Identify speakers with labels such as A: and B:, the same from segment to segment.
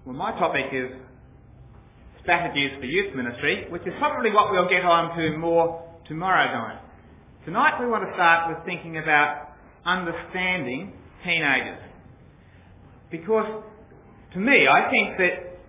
A: Well, my topic is strategies for youth ministry, which is probably what we'll get on to more tomorrow night. Tonight we want to start with thinking about understanding teenagers. Because to me, I think that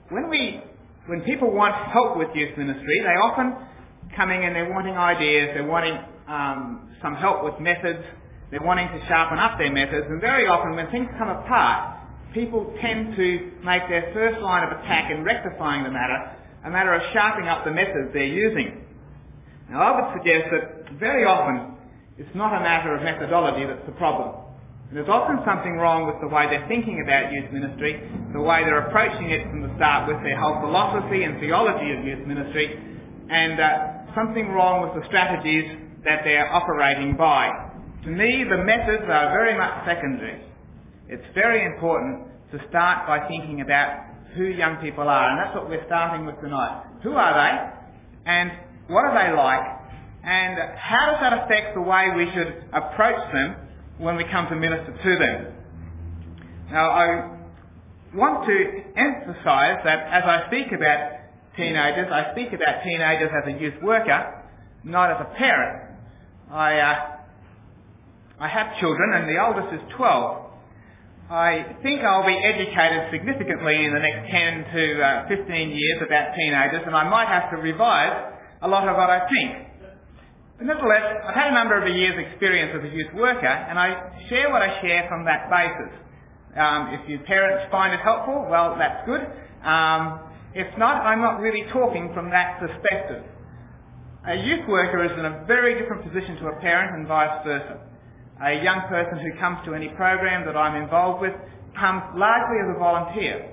A: when people want help with youth ministry, they often coming and they're wanting ideas, they're wanting some help with methods, they're wanting to sharpen up their methods, and very often when things come apart, people tend to make their first line of attack in rectifying the matter a matter of sharpening up the methods they're using. Now I would suggest that very often it's not a matter of methodology that's the problem. There's often something wrong with the way they're thinking about youth ministry, the way they're approaching it from the start with their whole philosophy and theology of youth ministry, and something wrong with the strategies that they're operating by. To me, the methods are very much secondary. It's very important to start by thinking about who young people are, and that's what we're starting with tonight. Who are they, and what are they like, and how does that affect the way we should approach them when we come to minister to them? Now, I want to emphasise that as I speak about teenagers, I speak about teenagers as a youth worker, not as a parent. I have children, and the oldest is 12. I think I'll be educated significantly in the next 10 to 15 years about teenagers, and I might have to revise a lot of what I think. But nevertheless, I've had a number of years' experience as a youth worker, and I share what I share from that basis. If you parents find it helpful, well, that's good. If not, I'm not really talking from that perspective. A youth worker is in a very different position to a parent and vice versa. A young person who comes to any program that I'm involved with comes largely as a volunteer,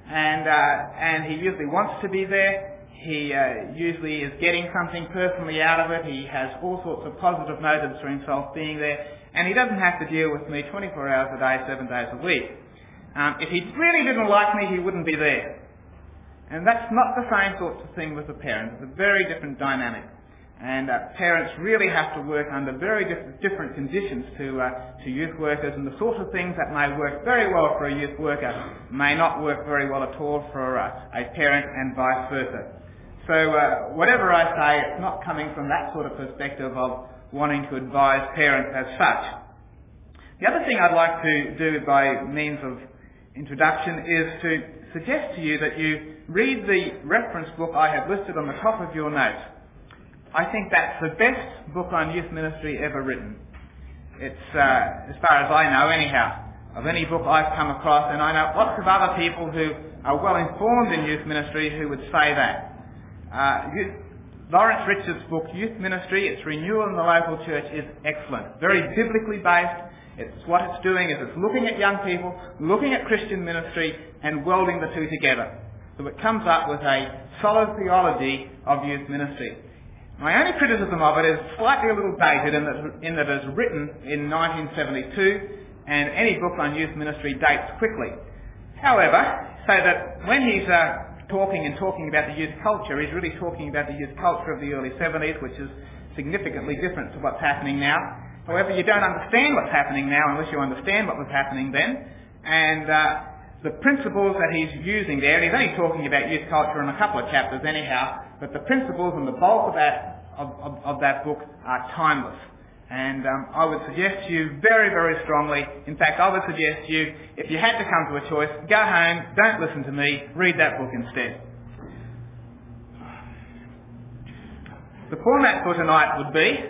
A: and he usually wants to be there. He usually is getting something personally out of it. He has all sorts of positive motives for himself being there, and he doesn't have to deal with me 24 hours a day, 7 days a week. If he really didn't like me, he wouldn't be there. And that's not the same sort of thing with a parent. It's a very different dynamic. And parents really have to work under very different conditions to youth workers, and the sort of things that may work very well for a youth worker may not work very well at all for a parent, and vice versa. So whatever I say, it's not coming from that sort of perspective of wanting to advise parents as such. The other thing I'd like to do by means of introduction is to suggest to you that you read the reference book I have listed on the top of your notes. I think that's the best book on youth ministry ever written. It's, as far as I know anyhow, of any book I've come across, and I know lots of other people who are well informed in youth ministry who would say that. Lawrence Richards' book, Youth Ministry, Its Renewal in the Local Church, is excellent. Very biblically based. What it's doing is it's looking at young people, looking at Christian ministry, and welding the two together. So it comes up with a solid theology of youth ministry. My only criticism of it is slightly a little dated in that it was written in 1972, and any book on youth ministry dates quickly. However, so that when he's talking about the youth culture, he's really talking about the youth culture of the early 70s, which is significantly different to what's happening now. However, you don't understand what's happening now unless you understand what was happening then. And the principles that he's using there, and he's only talking about youth culture in a couple of chapters anyhow, but the principles and the bulk of that book are timeless. And I would suggest to you very, very strongly, in fact I would suggest to you, if you had to come to a choice, go home, don't listen to me, read that book instead. The format for tonight would be,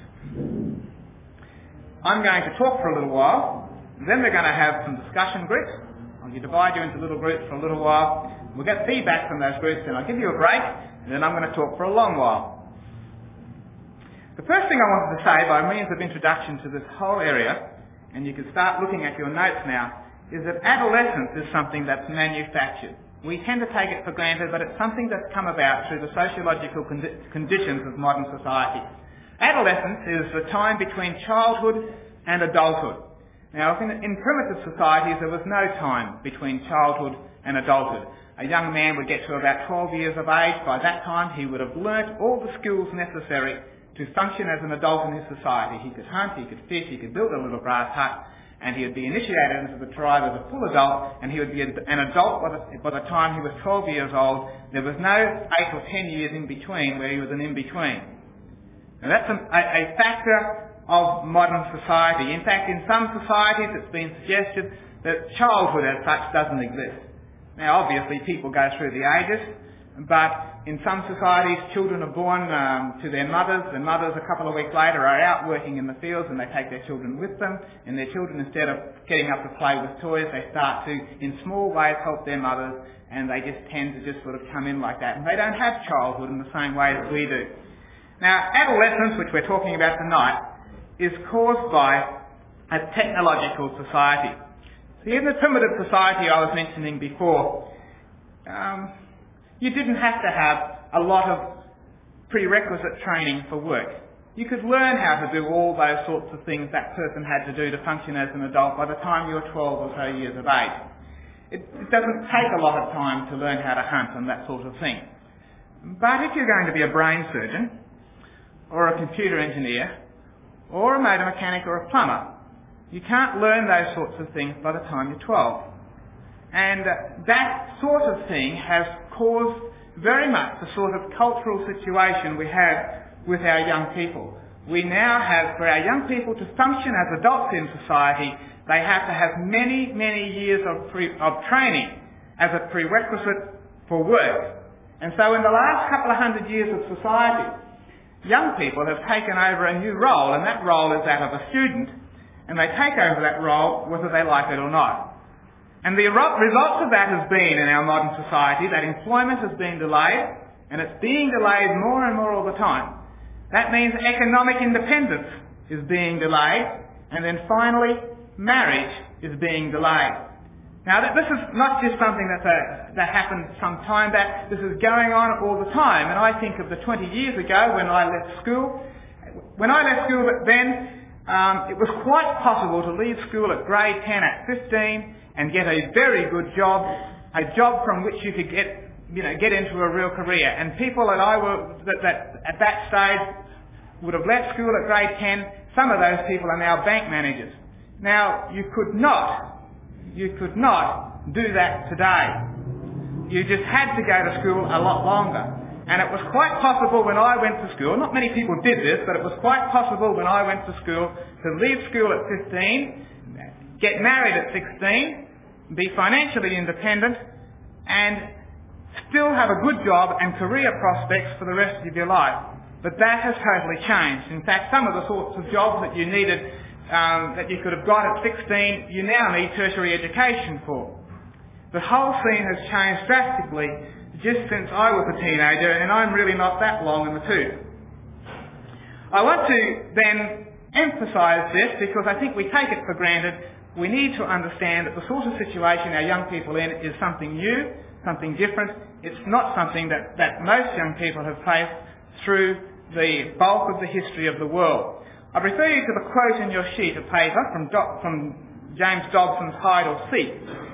A: I'm going to talk for a little while, then we're going to have some discussion groups. I'll divide you into little groups for a little while. We'll get feedback from those groups, and I'll give you a break, and then I'm going to talk for a long while. The first thing I wanted to say by means of introduction to this whole area, and you can start looking at your notes now, is that adolescence is something that's manufactured. We tend to take it for granted, but it's something that's come about through the sociological conditions of modern society. Adolescence is the time between childhood and adulthood. Now, in primitive societies, there was no time between childhood and adulthood. A young man would get to about 12 years of age. By that time, he would have learnt all the skills necessary to function as an adult in his society. He could hunt, he could fish, he could build a little brass hut, and he would be initiated into the tribe as a full adult, and he would be an adult by the time he was 12 years old. There was no 8 or 10 years in between where he was an in-between. Now that's a factor of modern society. In fact, in some societies it's been suggested that childhood as such doesn't exist. Now obviously people go through the ages, but in some societies children are born to their mothers. The mothers a couple of weeks later are out working in the fields and they take their children with them, and their children, instead of getting up to play with toys, they start to in small ways help their mothers, and they just tend to just sort of come in like that, and they don't have childhood in the same way that we do. Now adolescence, which we're talking about tonight, is caused by a technological society. See, in the primitive society I was mentioning before, you didn't have to have a lot of prerequisite training for work. You could learn how to do all those sorts of things that person had to do to function as an adult by the time you were 12 or so years of age. It doesn't take a lot of time to learn how to hunt and that sort of thing. But if you're going to be a brain surgeon, or a computer engineer, or a motor mechanic or a plumber, you can't learn those sorts of things by the time you're 12. And that sort of thing has caused very much the sort of cultural situation we have with our young people. We now have, for our young people to function as adults in society, they have to have many, many years of training as a prerequisite for work. And so in the last couple of 100 years of society, young people have taken over a new role, and that role is that of a student, and they take over that role whether they like it or not. And the result of that has been, in our modern society, that employment has been delayed, and it's being delayed more and more all the time. That means economic independence is being delayed, and then finally, marriage is being delayed. Now, this is not just something that happened some time back. This is going on all the time, and I think of the 20 years ago when I left school. When I left school then, it was quite possible to leave school at grade 10 at 15 and get a very good job, a job from which you could get into a real career. And people that at that stage would have left school at grade 10, some of those people are now bank managers. Now, you could not do that today. You just had to go to school a lot longer. And it was quite possible when I went to school, not many people did this, but it was quite possible when I went to school to leave school at 15, get married at 16, be financially independent, and still have a good job and career prospects for the rest of your life. But that has totally changed. In fact, some of the sorts of jobs that you needed, that you could have got at 16, you now need tertiary education for. The whole scene has changed drastically just since I was a teenager, and I'm really not that long in the tooth. I want to then emphasise this because I think we take it for granted. We need to understand that the sort of situation our young people are in is something new, something different. It's not something that most young people have faced through the bulk of the history of the world. I refer you to the quote in your sheet of paper from James Dobson's Hide or Seek.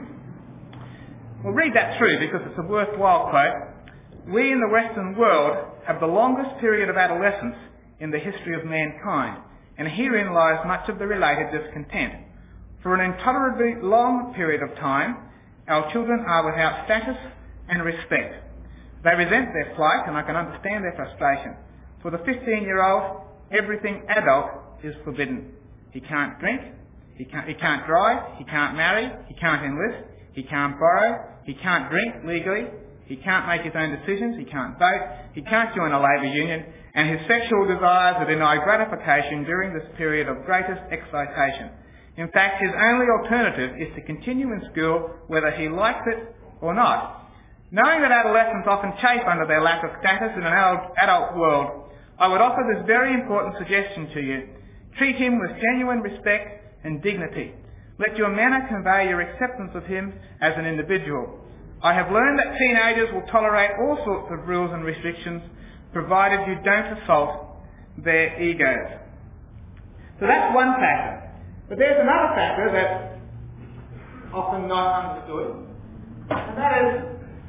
A: We'll read that through because it's a worthwhile quote. We in the Western world have the longest period of adolescence in the history of mankind, and herein lies much of the related discontent. For an intolerably long period of time, our children are without status and respect. They resent their plight, and I can understand their frustration. For the 15-year-old, everything adult is forbidden. He can't drink, he can't drive, he can't marry, he can't enlist, he can't borrow, he can't drink legally, he can't make his own decisions, he can't vote, he can't join a labour union, and his sexual desires are denied gratification during this period of greatest excitation. In fact, his only alternative is to continue in school whether he likes it or not. Knowing that adolescents often chafe under their lack of status in an adult world, I would offer this very important suggestion to you. Treat him with genuine respect and dignity. Let your manner convey your acceptance of him as an individual. I have learned that teenagers will tolerate all sorts of rules and restrictions, provided you don't assault their egos. So that's one factor. But there's another factor that's often not understood, and that is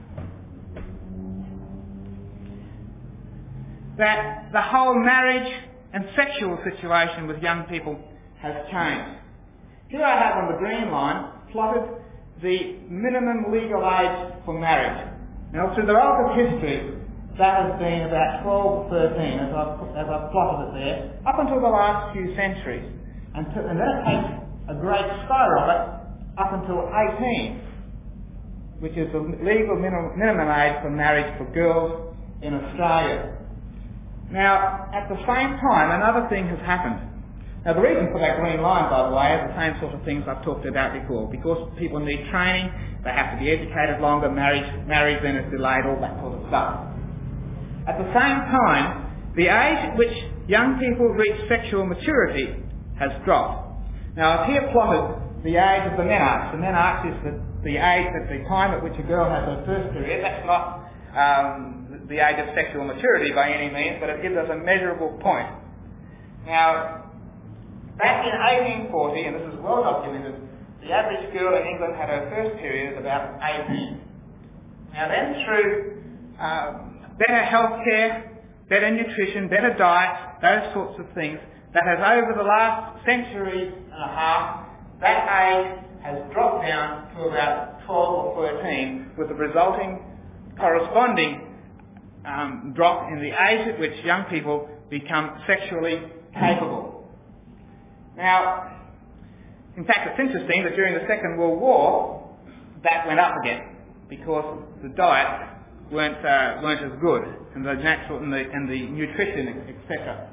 A: that the whole marriage and sexual situation with young people has changed. Here I have on the green line plotted the minimum legal age for marriage. Now through the arc of history, that has been about 12 or 13 as I've plotted it there, up until the last few centuries. And then it takes a great skyrocket up until 18, which is the legal minimum age for marriage for girls in Australia. Now, at the same time, another thing has happened. Now, the reason for that green line, by the way, is the same sort of things I've talked about before. Because people need training, they have to be educated longer, marriage then is delayed, all that sort of stuff. At the same time, the age at which young people reach sexual maturity has dropped. Now, I've here plotted the age of the menarche. The menarche is the age at the time at which a girl has her first period. That's not the age of sexual maturity by any means, but it gives us a measurable point. Now, back in 1840, and this is well documented, the average girl in England had her first period at about 18. Now then, through better healthcare, better nutrition, better diet, those sorts of things, that has over the last century and a half, that age has dropped down to about 12 or 13, with the resulting corresponding drop in the age at which young people become sexually capable. Now, in fact, it's interesting that during the Second World War, that went up again because the diets weren't as good, and the natural and the nutrition, etc.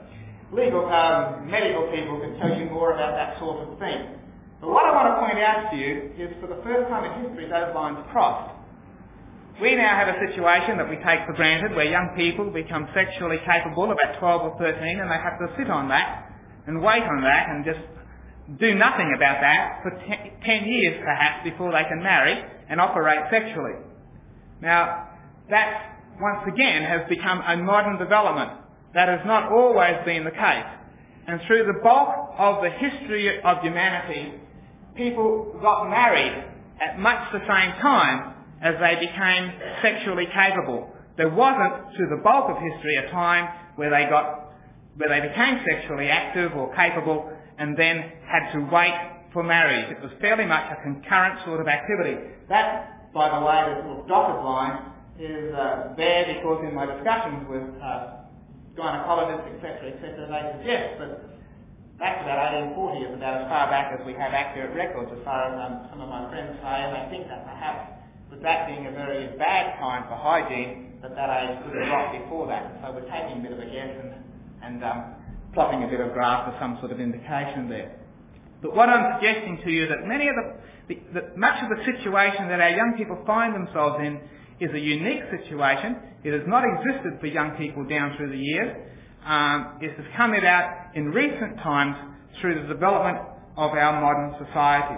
A: Medical people can tell you more about that sort of thing. But what I want to point out to you is, for the first time in history, those lines crossed. We now have a situation that we take for granted where young people become sexually capable about 12 or 13, and they have to sit on that and wait on that and just do nothing about that for 10 years perhaps before they can marry and operate sexually. Now, that once again has become a modern development. That has not always been the case. And through the bulk of the history of humanity, people got married at much the same time as they became sexually capable. There wasn't, through the bulk of history, a time where they became sexually active or capable and then had to wait for marriage. It was fairly much a concurrent sort of activity. That, by the way, this little dotted line is there because in my discussions with gynecologists, etc., they suggest that back to about 1840 is about as far back as we have accurate records, as far as some of my friends say, and they think that perhaps with that being a very bad time for hygiene, that age could have dropped before that. So we're taking a bit of a guess and plotting a bit of graph for some sort of indication there. But what I'm suggesting to you is that much of the situation that our young people find themselves in is a unique situation. It has not existed for young people down through the years. It has come about in recent times through the development of our modern society.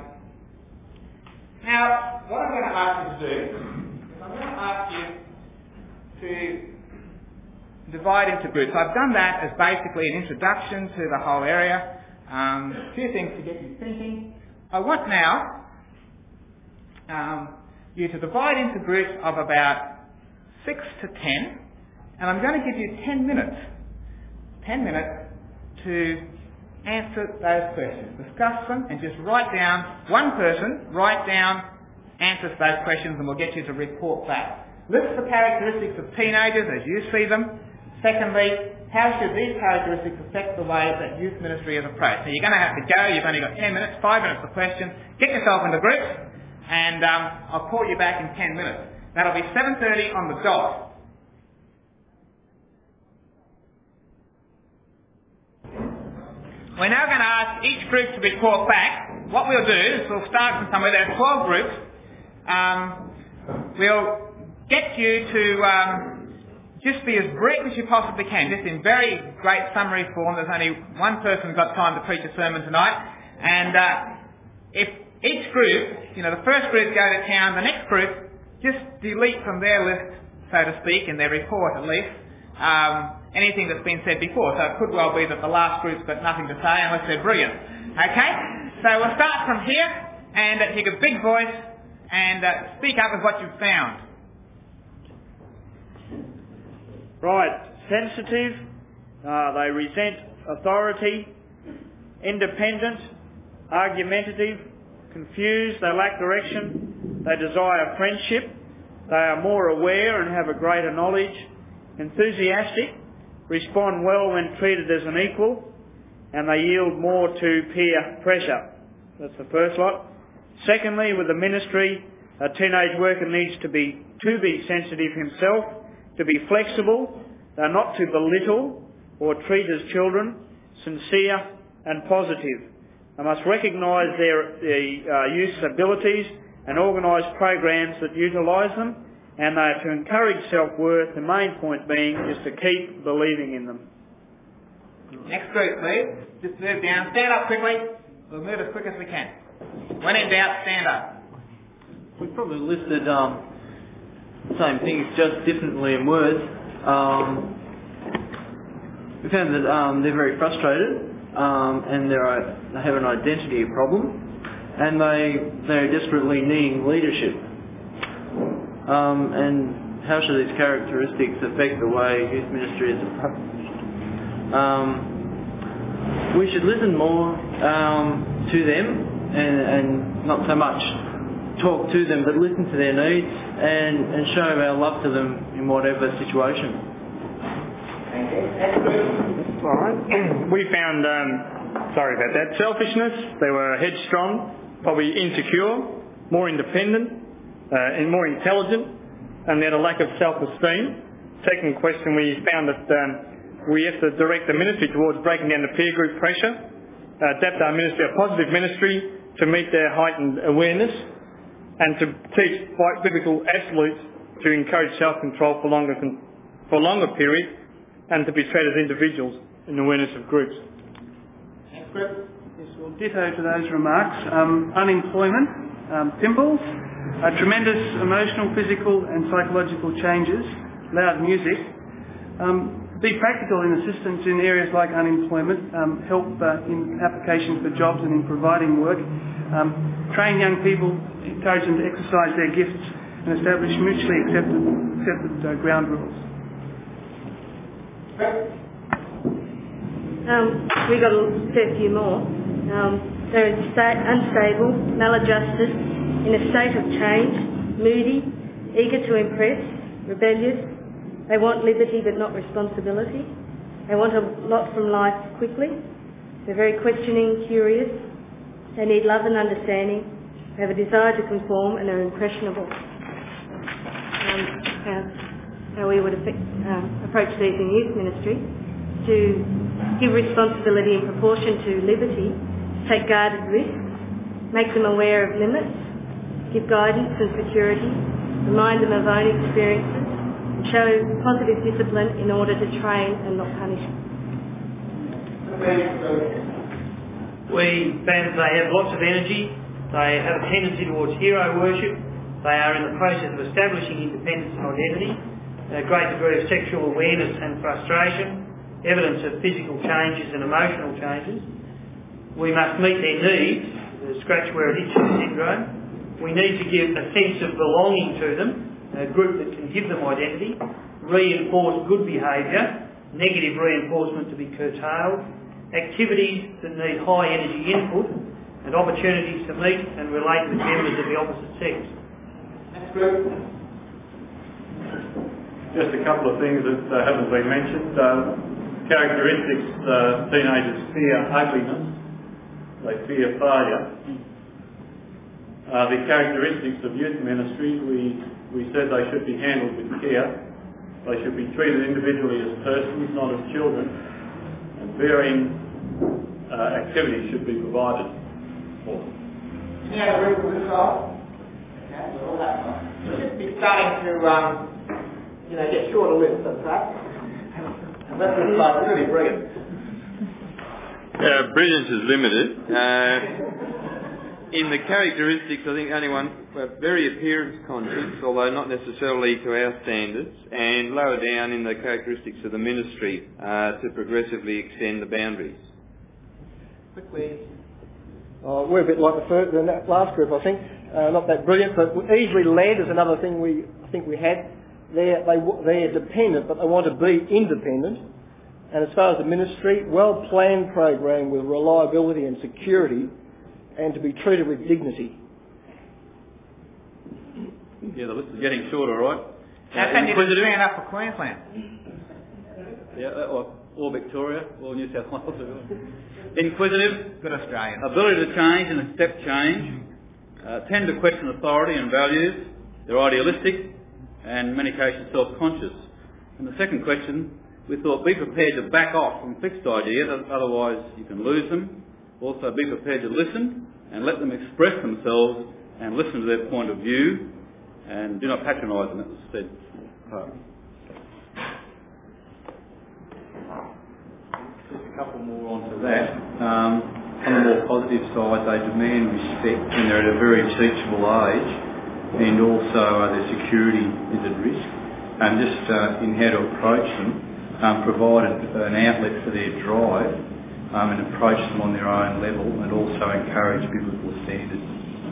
A: Now, what I'm going to ask you to do is I'm going to ask you to divide into groups. I've done that as basically an introduction to the whole area. A few things to get you thinking. I want now you to divide into groups of about 6 to 10, and I'm going to give you 10 minutes to answer those questions. Discuss them and just write down, one person, answers those questions, and we'll get you to report back. List the characteristics of teenagers as you see them. Secondly, how should these characteristics affect the way that youth ministry is approached? So you're going to have to go, you've only got 10 minutes, 5 minutes for questions. Get yourself into groups, and I'll call you back in 10 minutes. That'll be 7:30 on the dot. We're now going to ask each group to report back. What we'll do is we'll start from somewhere. There are 12 groups. We'll get you to just be as brief as you possibly can, just in very great summary form. There's only one person who's got time to preach a sermon tonight. And if each group, the first group go to town, the next group just delete from their list, so to speak, in their report at least, anything that's been said before. So it could well be that the last group's got nothing to say unless they're brilliant. Okay? So we'll start from here, and take a big voice and speak up with what you've found.
B: Right. Sensitive. They resent authority. Independent. argumentative, confused, they lack direction, they desire friendship, they are more aware and have a greater knowledge, enthusiastic, respond well when treated as an equal, and they yield more to peer pressure. That's the first lot. Secondly, with the ministry, a teenage worker needs to be sensitive himself, to be flexible, not to belittle or treat as children, sincere and positive. They must recognise their youth's abilities and organise programs that utilise them, and they are to encourage self-worth, the main point being is to keep believing in them.
A: Next group, please. Just move down. Stand up quickly. We'll move as quick as we can. When in doubt, stand up.
C: We've probably listed the same things, just differently in words. We found that they're very frustrated and they have an identity problem, and they're desperately needing leadership. And how should these characteristics affect the way youth ministry is approached? We should listen more to them and not so much talk to them, but listen to their needs and show our love to them in whatever situation.
B: All right. We found, sorry about that, selfishness. They were headstrong, probably insecure, more independent, and more intelligent, and they had a lack of self-esteem. Second question, we found that we have to direct the ministry towards breaking down the peer group pressure, adapt our ministry, a positive ministry, to meet their heightened awareness, and to teach biblical absolutes to encourage self-control for longer periods, and to be treated as individuals in awareness of groups.
A: Next group.
D: Yes, well, ditto to those remarks. Unemployment, pimples, tremendous emotional, physical and psychological changes, loud music. Be practical in assistance in areas like unemployment, help in applications for jobs and in providing work, train young people, encourage them to exercise their gifts and establish mutually accepted ground rules.
E: We got a fair few more. They're unstable, maladjusted, in a state of change, moody, eager to impress, rebellious. They want liberty but not responsibility. They want a lot from life quickly. They're very questioning, curious. They need love and understanding. They have a desire to conform and are impressionable. How we would approach these in youth ministry, to give responsibility in proportion to liberty, take guarded risks, make them aware of limits, give guidance and security, remind them of own experiences, and show positive discipline in order to train and not punish.
F: We found they have lots of energy, they have a tendency towards hero worship, they are in the process of establishing independence and identity, a great degree of sexual awareness and frustration, evidence of physical changes and emotional changes. We must meet their needs, the scratch where it itches syndrome. We need to give a sense of belonging to them, a group that can give them identity, reinforce good behaviour, negative reinforcement to be curtailed, activities that need high energy input, and opportunities to meet and relate with members of the opposite sex.
A: Next group.
G: Just a couple of things that haven't been mentioned. Characteristics, teenagers fear ugliness, they fear failure. The characteristics of youth ministry, we said they should be handled with care. They should be treated individually as persons, not as children, and varying activities should be provided for them.
A: Any other group for this role? Okay, we're all that one. We should be starting to get shorter lists, that's right. Unless it's like really brilliant.
H: Brilliance is limited. In the characteristics, I think only one, very appearance conscious, although not necessarily to our standards, and lower down in the characteristics of the ministry to progressively extend the boundaries.
A: Quickly.
I: We're a bit like the last group, I think. Not that brilliant, but easily led is another thing I think we had. They're dependent, but they want to be independent. And as far as the ministry, well-planned program with reliability and security and to be treated with dignity.
J: Yeah, the list is getting shorter, right?
A: How can you stand up for Queensland?
J: Yeah, or Victoria, or New South Wales. Inquisitive,
A: good Australian.
J: Ability to change and accept change, tend to question authority and values. They're idealistic and in many cases self-conscious. And the second question, we thought be prepared to back off from fixed ideas, otherwise you can lose them. Also be prepared to listen and let them express themselves and listen to their point of view, and do not patronise them, that was said. Just a couple more onto that. On the more positive side, they demand respect and they're at a very teachable age, and also their security is at risk. And just in how to approach them, provide an outlet for their drive and approach them on their own level, and also encourage biblical standards.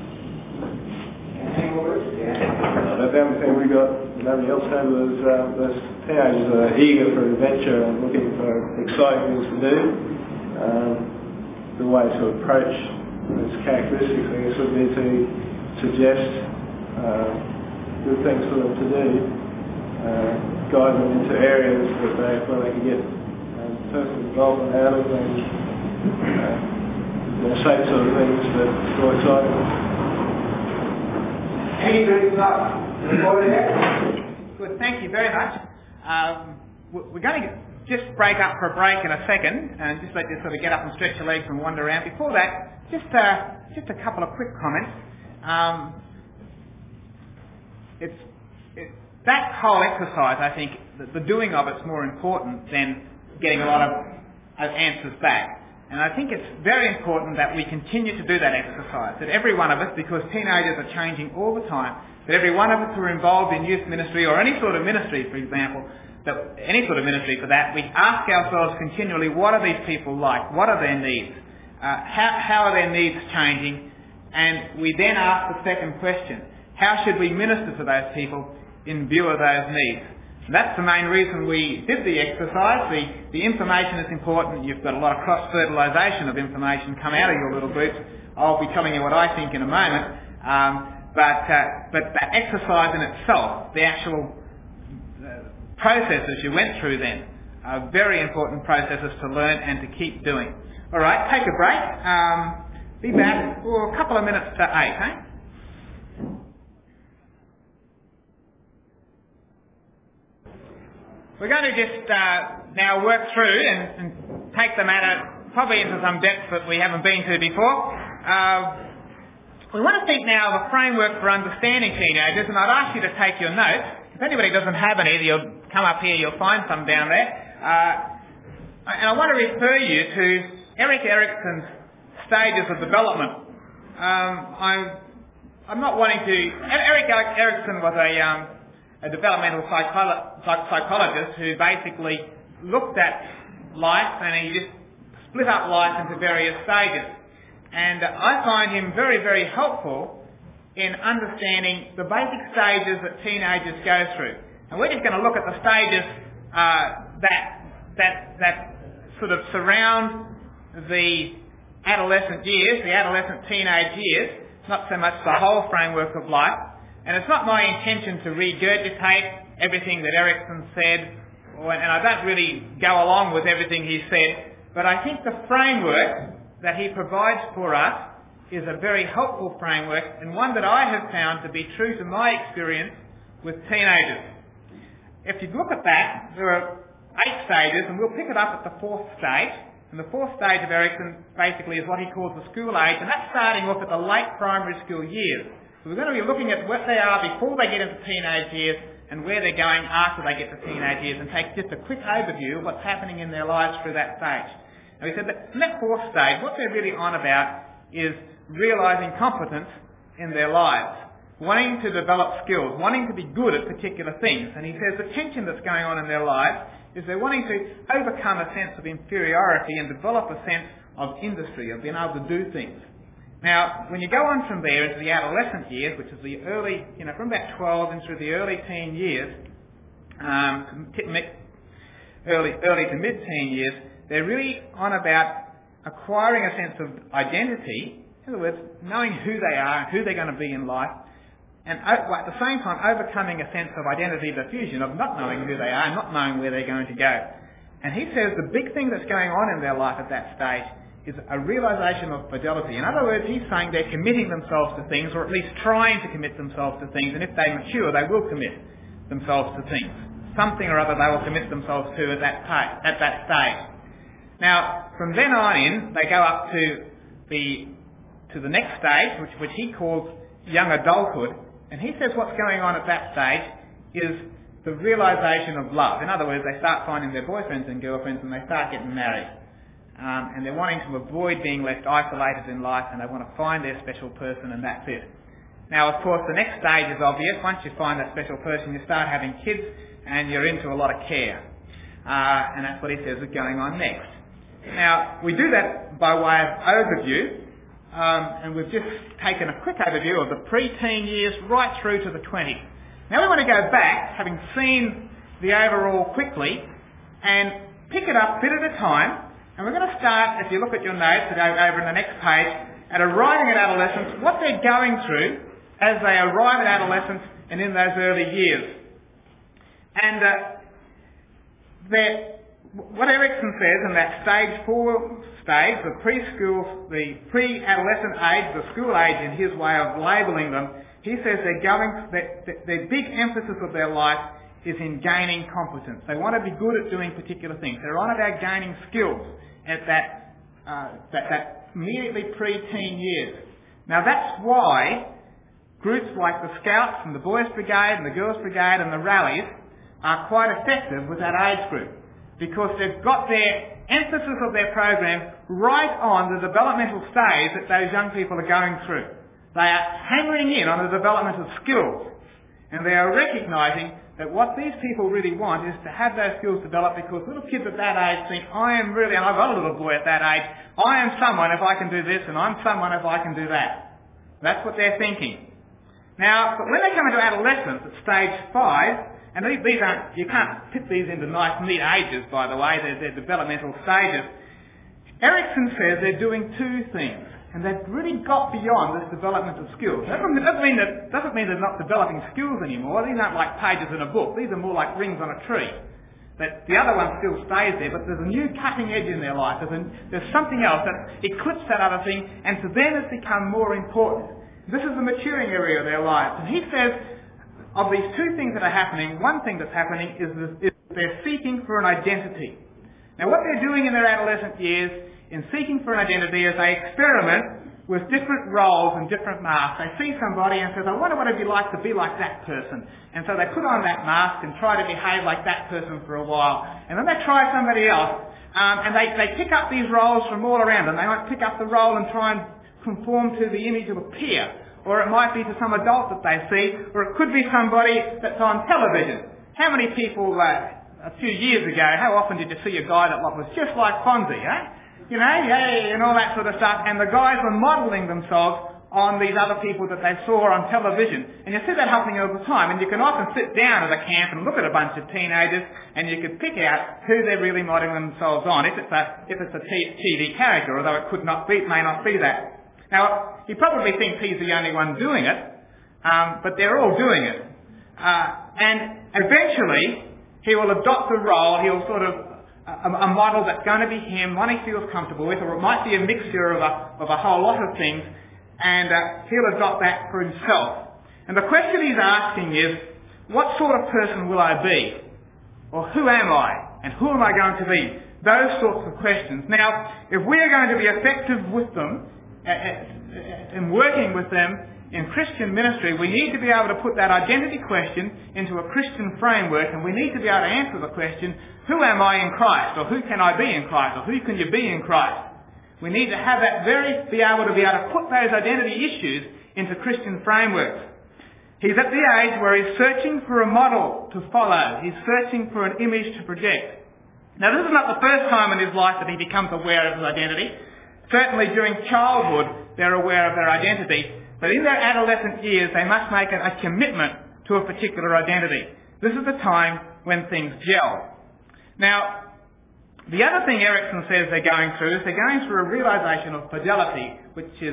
K: The only thing we got, nobody else had, was those teenagers are eager for adventure and looking for exciting things to do. The way to approach those characteristics, I guess, would be to suggest good things for them to do, guide them into areas where they can get personal involvement out of, and same sort of things that are exciting.
A: Good, thank you very much. We're going to just break up for a break in a second and just let you sort of get up and stretch your legs and wander around. Before that, just a couple of quick comments. That whole exercise, I think, the doing of it's more important than getting a lot of answers back. And I think it's very important that we continue to do that exercise, that every one of us, because teenagers are changing all the time, that every one of us who are involved in youth ministry or any sort of ministry, for example, any sort of ministry for that, we ask ourselves continually, what are these people like? What are their needs? How are their needs changing? And we then ask the second question, how should we minister to those people in view of those needs? And that's the main reason we did the exercise. The information is important. You've got a lot of cross-fertilisation of information come out of your little groups. I'll be telling you what I think in a moment. But that exercise in itself, the actual processes you went through then, are very important processes to learn and to keep doing. All right, take a break. Be back for a couple of minutes to 8, eh? We're going to just now work through and take the matter probably into some depth that we haven't been to before. We want to think now of a framework for understanding teenagers, and I'd ask you to take your notes. If anybody doesn't have any, you'll come up here, you'll find some down there. And I want to refer you to Erik Erikson's stages of development. I'm not wanting to... Erik Erikson was a developmental psychologist who basically looked at life, and he just split up life into various stages. And I find him very, very helpful in understanding the basic stages that teenagers go through. And we're just going to look at the stages that sort of surround the adolescent years, the adolescent teenage years, not so much the whole framework of life. And it's not my intention to regurgitate everything that Erikson said, and I don't really go along with everything he said, but I think the framework that he provides for us is a very helpful framework, and one that I have found to be true to my experience with teenagers. If you look at that, there are 8 stages, and we'll pick it up at the 4th stage. And the 4th stage of Erikson basically is what he calls the school age, and that's starting off at the late primary school years. So we're going to be looking at what they are before they get into teenage years and where they're going after they get to teenage years, and take just a quick overview of what's happening in their lives through that stage. And we said that in that 4th stage, what they're really on about is realising competence in their lives, wanting to develop skills, wanting to be good at particular things. And he says the tension that's going on in their lives is they're wanting to overcome a sense of inferiority and develop a sense of industry, of being able to do things. Now, when you go on from there into the adolescent years, which is the early, from about 12 and through the early teen years, early to mid-teen years, they're really on about acquiring a sense of identity In other words, knowing who they are and who they're going to be in life, and at the same time overcoming a sense of identity diffusion, of not knowing who they are, not knowing where they're going to go. And he says the big thing that's going on in their life at that stage is a realisation of fidelity. In other words, he's saying they're committing themselves to things, or at least trying to commit themselves to things, and if they mature, they will commit themselves to things. Something or other they will commit themselves to at that stage. Now, from then on in, they go up to the next stage, which he calls young adulthood, and he says what's going on at that stage is the realisation of love. In other words, they start finding their boyfriends and girlfriends and they start getting married. And they're wanting to avoid being left isolated in life, and they want to find their special person, and that's it. Now, of course, the next stage is obvious. Once you find that special person, you start having kids, and you're into a lot of care. And that's what he says is going on next. Now, we do that by way of overview, and we've just taken a quick overview of the pre-teen years right through to the 20s. Now we want to go back, having seen the overall quickly, and pick it up bit at a time. And we're going to start, if you look at your notes that go over in the next page, at arriving at adolescence, what they're going through as they arrive at adolescence and in those early years. And what Erickson says in that stage 4 stage, the preschool, the pre-adolescent age, the school age in his way of labelling them, he says their big emphasis of their life is in gaining competence. They want to be good at doing particular things. They're on about gaining skills at that immediately pre-teen years. Now that's why groups like the Scouts and the Boys Brigade and the Girls Brigade and the rallies are quite effective with that age group, because they've got their emphasis of their program right on the developmental stage that those young people are going through. They are hammering in on the development of skills, and they are recognising that what these people really want is to have those skills developed, because little kids at that age think, I am really, and I've got a little boy at that age, I am someone if I can do this, and I'm someone if I can do that. That's what they're thinking. Now, but when they come into adolescence at stage 5, and these aren't, you can't fit these into nice, neat ages, by the way, they're developmental stages. Erickson says they're doing 2 things, and they've really got beyond this development of skills. That doesn't mean they're not developing skills anymore. These aren't like pages in a book. These are more like rings on a tree. That the other one still stays there, but there's a new cutting edge in their life. There's something else that eclipses that other thing, and to them it's become more important. This is the maturing area of their lives. And he says, of these 2 things that are happening, one thing that's happening is they're seeking for an identity. Now what they're doing in their adolescent years in seeking for an identity is they experiment with different roles and different masks. They see somebody and says, I wonder what it'd be like to be like that person. And so they put on that mask and try to behave like that person for a while. And then they try somebody else. And they pick up these roles from all around them. They might pick up the role and try and conform to the image of a peer. Or it might be to some adult that they see. Or it could be somebody that's on television. How many people, a few years ago, how often did you see a guy that was just like Fonzie, eh? You know, and all that sort of stuff. And the guys were modelling themselves on these other people that they saw on television. And you see that happening all the time. And you can often sit down at a camp and look at a bunch of teenagers, and you can pick out who they're really modelling themselves on, if it's a TV character, although it may not be that. Now, he probably thinks he's the only one doing it, but they're all doing it. And eventually, he will adopt a role. He'll sort of a model that's going to be him, one he feels comfortable with, or it might be a mixture of a whole lot of things, and he'll adopt that for himself. And the question he's asking is, what sort of person will I be? Or who am I? And who am I going to be? Those sorts of questions. Now, if we are going to be effective with them, in working with them in Christian ministry, we need to be able to put that identity question into a Christian framework, and we need to be able to answer the question, who am I in Christ? Or who can I be in Christ? Or who can you be in Christ? We need to have that be able to put those identity issues into Christian frameworks. He's at the age where he's searching for a model to follow. He's searching for an image to project. Now, this is not the first time in his life that he becomes aware of his identity. Certainly during childhood, they're aware of their identity. But in their adolescent years, they must make a commitment to a particular identity. This is the time when things gel. Now, the other thing Erickson says they're going through is they're going through a realisation of fidelity, which is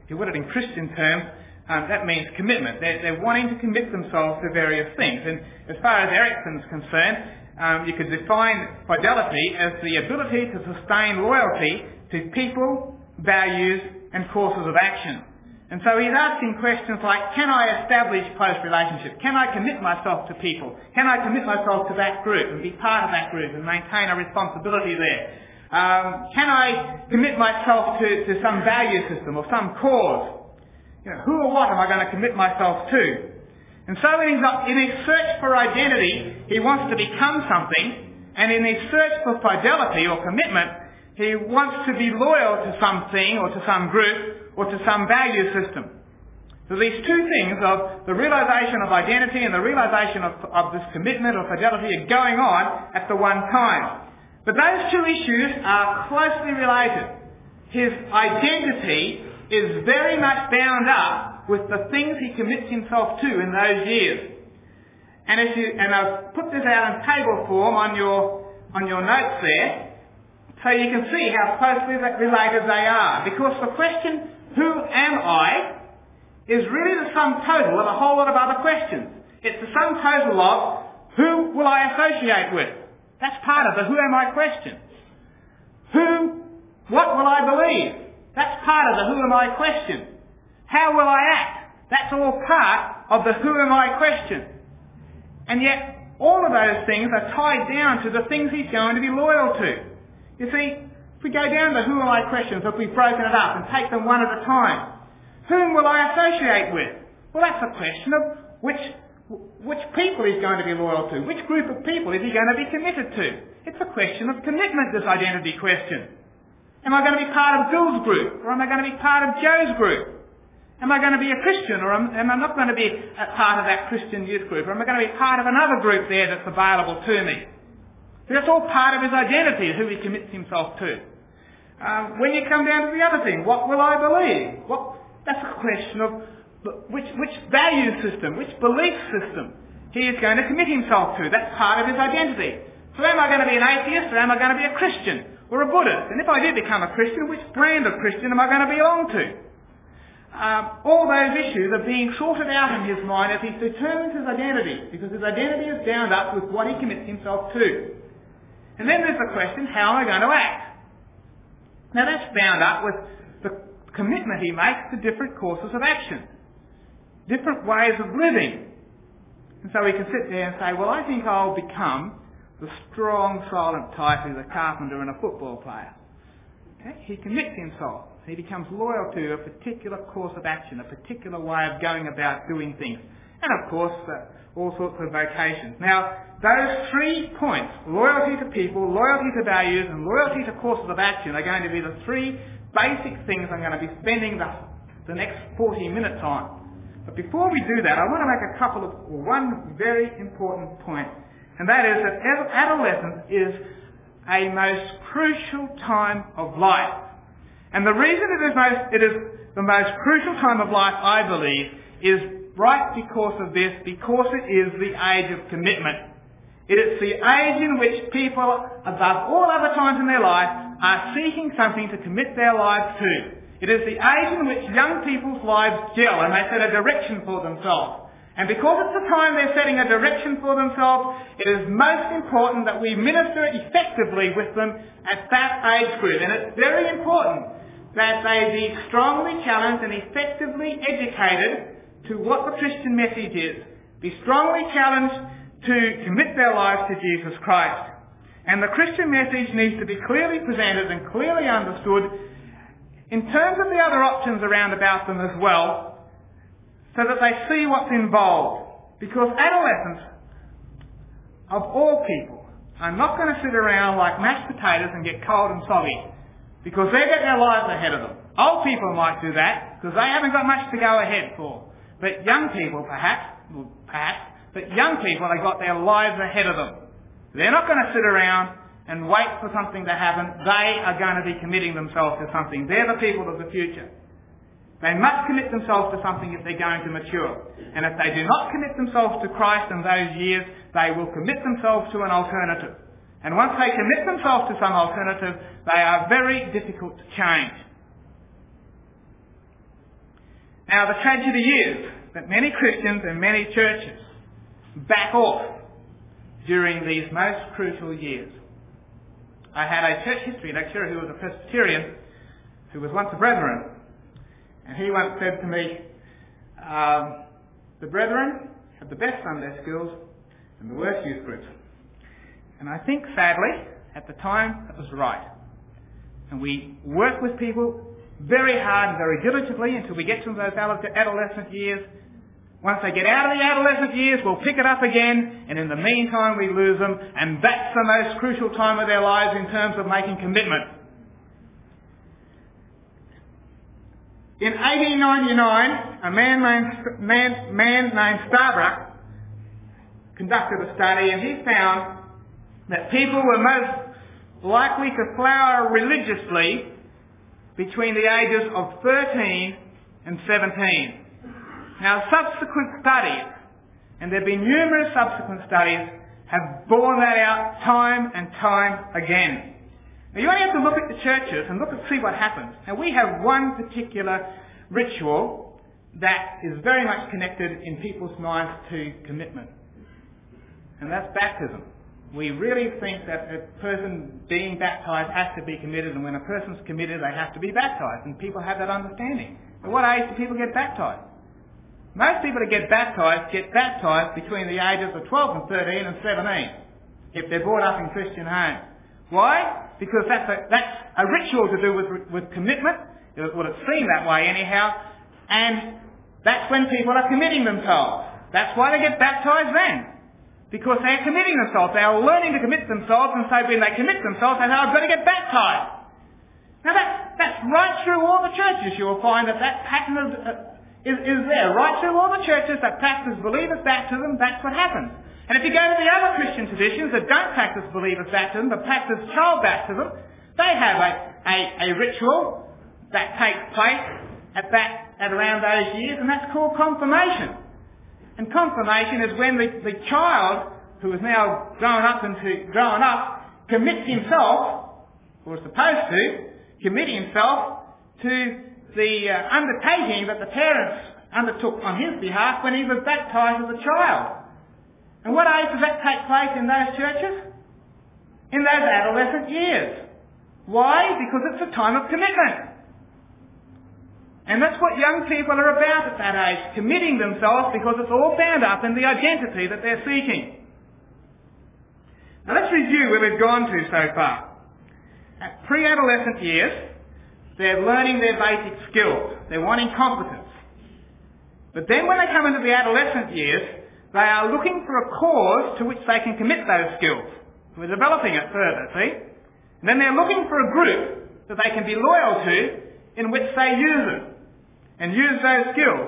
A: If you put it in Christian terms, that means commitment. They're wanting to commit themselves to various things. And as far as Erickson's concerned, you could define fidelity as the ability to sustain loyalty to people, values and courses of action. And so he's asking questions like, can I establish close relationships? Can I commit myself to people? Can I commit myself to that group and be part of that group and maintain a responsibility there? Can I commit myself to some value system or some cause? Who or what am I going to commit myself to? And so in his search for identity, he wants to become something, and in his search for fidelity or commitment, he wants to be loyal to something or to some group or to some value system. So these two things of the realisation of identity and the realisation of this commitment or fidelity are going on at the one time. But those two issues are closely related. His identity is very much bound up with the things he commits himself to in those years. And I've put this out in table form on your notes there, so you can see how closely related they are. Because the question, who am I, is really the sum total of a whole lot of other questions. It's the sum total of who will I associate with. That's part of the who am I question. What will I believe? That's part of the who am I question. How will I act? That's all part of the who am I question. And yet, all of those things are tied down to the things he's going to be loyal to. You see, if we go down the who am I questions, if we've broken it up and take them one at a time, whom will I associate with? Well, that's a question of which people he's going to be loyal to. Which group of people is he going to be committed to? It's a question of commitment, this identity question. Am I going to be part of Bill's group? Or am I going to be part of Joe's group? Am I going to be a Christian? Or am I not going to be a part of that Christian youth group? Or am I going to be part of another group there that's available to me? So that's all part of his identity, who he commits himself to. When you come down to the other thing, what will I believe? That's a question of which value system, which belief system he is going to commit himself to. That's part of his identity. So am I going to be an atheist, or am I going to be a Christian or a Buddhist? And if I do become a Christian, which brand of Christian am I going to belong to? All those issues are being sorted out in his mind as he determines his identity, because his identity is bound up with what he commits himself to. And then there's the question, how am I going to act? Now that's bound up with the commitment he makes to different courses of action, different ways of living. And so we can sit there and say, well, I think I'll become the strong, silent type who's a carpenter and a football player. Okay? He commits himself. He becomes loyal to a particular course of action, a particular way of going about doing things. And of course, all sorts of vocations. Now, those 3 points, loyalty to people, loyalty to values, and loyalty to courses of action, are going to be the 3 basic things I'm going to be spending the next 40 minutes on. But before we do that, I want to make one very important point. And that is that adolescence is a most crucial time of life. And the reason it is the most crucial time of life, I believe, is right because of this, because it is the age of commitment. It is the age in which people, above all other times in their life, are seeking something to commit their lives to. It is the age in which young people's lives gel and they set a direction for themselves. And because it's the time they're setting a direction for themselves, it is most important that we minister effectively with them at that age group. And it's very important that they be strongly challenged and effectively educated to what the Christian message is. Be strongly challenged to commit their lives to Jesus Christ. And the Christian message needs to be clearly presented and clearly understood in terms of the other options around about them as well, so that they see what's involved. Because adolescents, of all people, are not going to sit around like mashed potatoes and get cold and soggy, because they've got their lives ahead of them. Old people might do that, because they haven't got much to go ahead for. But young people, but young people have got their lives ahead of them. They're not going to sit around and wait for something to happen. They are going to be committing themselves to something. They're the people of the future. They must commit themselves to something if they're going to mature. And if they do not commit themselves to Christ in those years, they will commit themselves to an alternative. And once they commit themselves to some alternative, they are very difficult to change. Now, the tragedy is that many Christians and many churches back off during these most crucial years. I had a church history lecturer who was a Presbyterian who was once a Brethren, and he once said to me, the Brethren have the best Sunday schools and the worst youth groups. And I think, sadly, at the time, that was right. And we work with people very hard and very diligently until we get to those adolescent years. Once they get out of the adolescent years, we'll pick it up again, and in the meantime we lose them, and that's the most crucial time of their lives in terms of making commitment. In 1899, a man named Starbuck conducted a study, and he found that people were most likely to flower religiously between the ages of 13 and 17. Now, subsequent studies, and there have been numerous subsequent studies, have borne that out time and time again. Now, you only have to look at the churches and see what happens. Now, we have one particular ritual that is very much connected in people's minds to commitment, and that's baptism. We really think that a person being baptised has to be committed, and when a person's committed, they have to be baptised, and people have that understanding. At what age do people get baptised? Most people that get baptised between the ages of 12 and 13 and 17, if they're brought up in Christian homes. Why? Because that's a ritual to do with commitment. Well, it seemed that way anyhow, and that's when people are committing themselves. That's why they get baptised then. Because they're committing themselves. They are learning to commit themselves, and so when they commit themselves, they say, I've got to get baptised. Now that's right through all the churches. You will find that pattern is there. Right through all the churches that practice believers' baptism, that's what happens. And if you go to the other Christian traditions that don't practice believers' baptism, but practice child baptism, they have a ritual that takes place at around those years, and that's called confirmation. And confirmation is when the child, who is now grown up, commits himself, or is supposed to, commit himself to the undertaking that the parents undertook on his behalf when he was baptised as a child. And what age does that take place in those churches? In those adolescent years. Why? Because it's a time of commitment. And that's what young people are about at that age, committing themselves, because it's all bound up in the identity that they're seeking. Now let's review where we've gone to so far. At pre-adolescent years, they're learning their basic skills. They're wanting competence. But then when they come into the adolescent years, they are looking for a cause to which they can commit those skills. We're developing it further, see? And then they're looking for a group that they can be loyal to in which they use it and use those skills.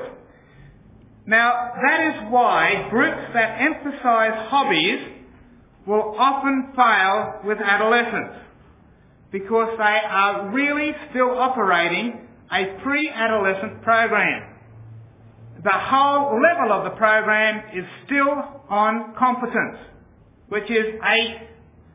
A: Now, that is why groups that emphasise hobbies will often fail with adolescents, because they are really still operating a pre-adolescent program. The whole level of the program is still on competence, which is a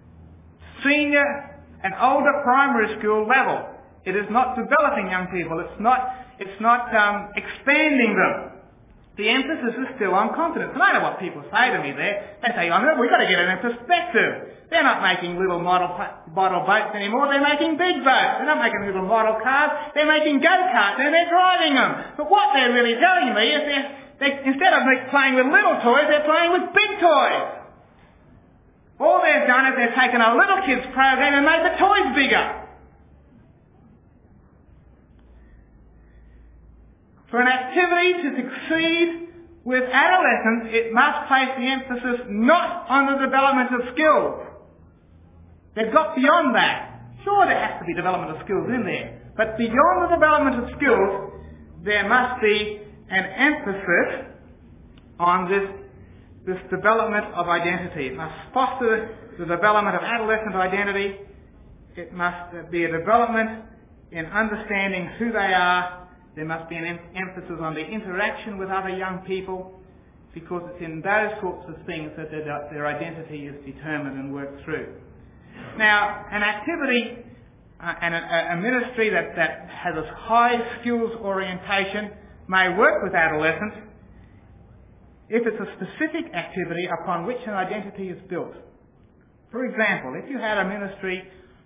A: senior and older primary school level. It is not developing young people. It's not expanding them. The emphasis is still on competence. And I know what people say to me there. They say, we've got to get it in perspective. They're not making little model boats anymore. They're making big boats. They're not making little model cars. They're making go-karts and they're driving them. But what they're really telling me is instead of playing with little toys, they're playing with big toys. All they've done is they've taken a little kids program and made the toys bigger. For an activity to succeed with adolescents, it must place the emphasis not on the development of skills. They've got beyond that. Sure, there has to be development of skills in there, but beyond the development of skills, there must be an emphasis on this development of identity. It must foster the development of adolescent identity. It must be a development in understanding who they are. There must be an emphasis on the interaction with other young people, because it's in those sorts of things that their identity is determined and worked through. Now, an activity and a ministry that has a high skills orientation may work with adolescents if it's a specific activity upon which an identity is built. For example, if you had a ministry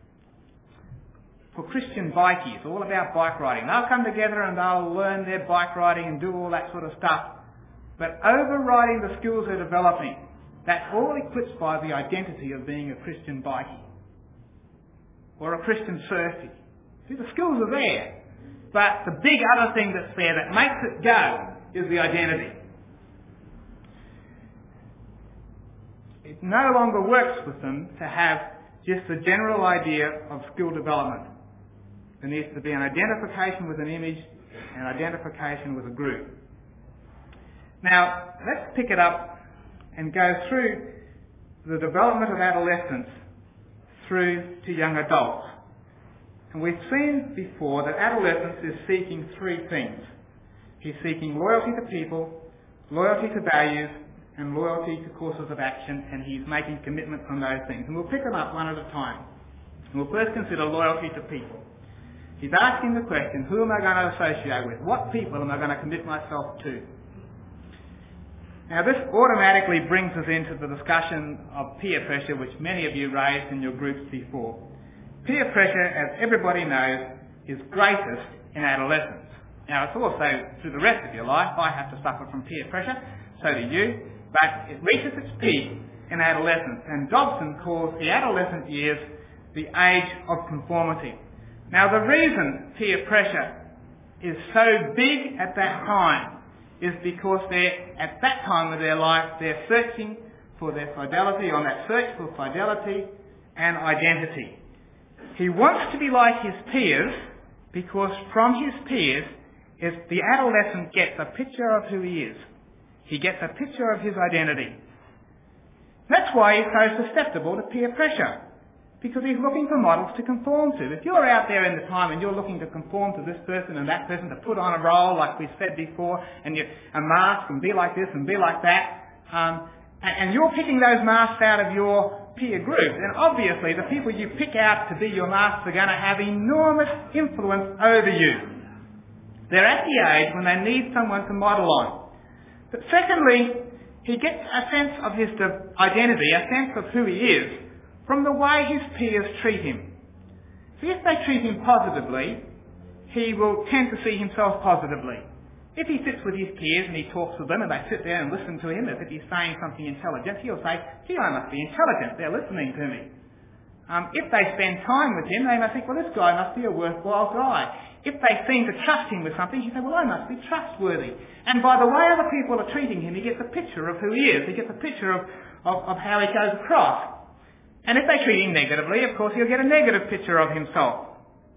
A: for Christian bikies, all about bike riding, they'll come together and they'll learn their bike riding and do all that sort of stuff. But overriding the skills they're developing, that's all eclipsed by the identity of being a Christian bikie or a Christian surfie. See, the skills are there, but the big other thing that's there that makes it go is the identity. It no longer works with them to have just a general idea of skill development. There needs to be an identification with an image and identification with a group. Now, let's pick it up and go through the development of adolescence through to young adults. And we've seen before that adolescence is seeking three things. He's seeking loyalty to people, loyalty to values, and loyalty to courses of action, and he's making commitments on those things. And we'll pick them up one at a time. And we'll first consider loyalty to people. He's asking the question, who am I going to associate with? What people am I going to commit myself to? Now this automatically brings us into the discussion of peer pressure, which many of you raised in your groups before. Peer pressure, as everybody knows, is greatest in adolescence. Now it's also through the rest of your life. I have to suffer from peer pressure, so do you, but it reaches its peak in adolescence. And Dobson calls the adolescent years the age of conformity. Now the reason peer pressure is so big at that time is because they're, at that time of their life, they're searching for their fidelity, on that search for fidelity and identity. He wants to be like his peers because from his peers, if the adolescent gets a picture of who he is, he gets a picture of his identity. That's why he's so susceptible to peer pressure, because he's looking for models to conform to. If you're out there in the time and you're looking to conform to this person and that person, to put on a role like we said before, and you a mask and be like this and be like that, and you're picking those masks out of your peer group, then obviously the people you pick out to be your masks are going to have enormous influence over you. They're at the age when they need someone to model on. But secondly, he gets a sense of his identity, a sense of who he is, from the way his peers treat him. So if they treat him positively, he will tend to see himself positively. If he sits with his peers and he talks with them and they sit there and listen to him as if he's saying something intelligent, he'll say, gee, I must be intelligent, they're listening to me. If they spend time with him, they must think, well, this guy must be a worthwhile guy. If they seem to trust him with something, he says, well, I must be trustworthy. And by the way other people are treating him, he gets a picture of who he is. He gets a picture of how he goes across. And if they treat him negatively, of course, he'll get a negative picture of himself.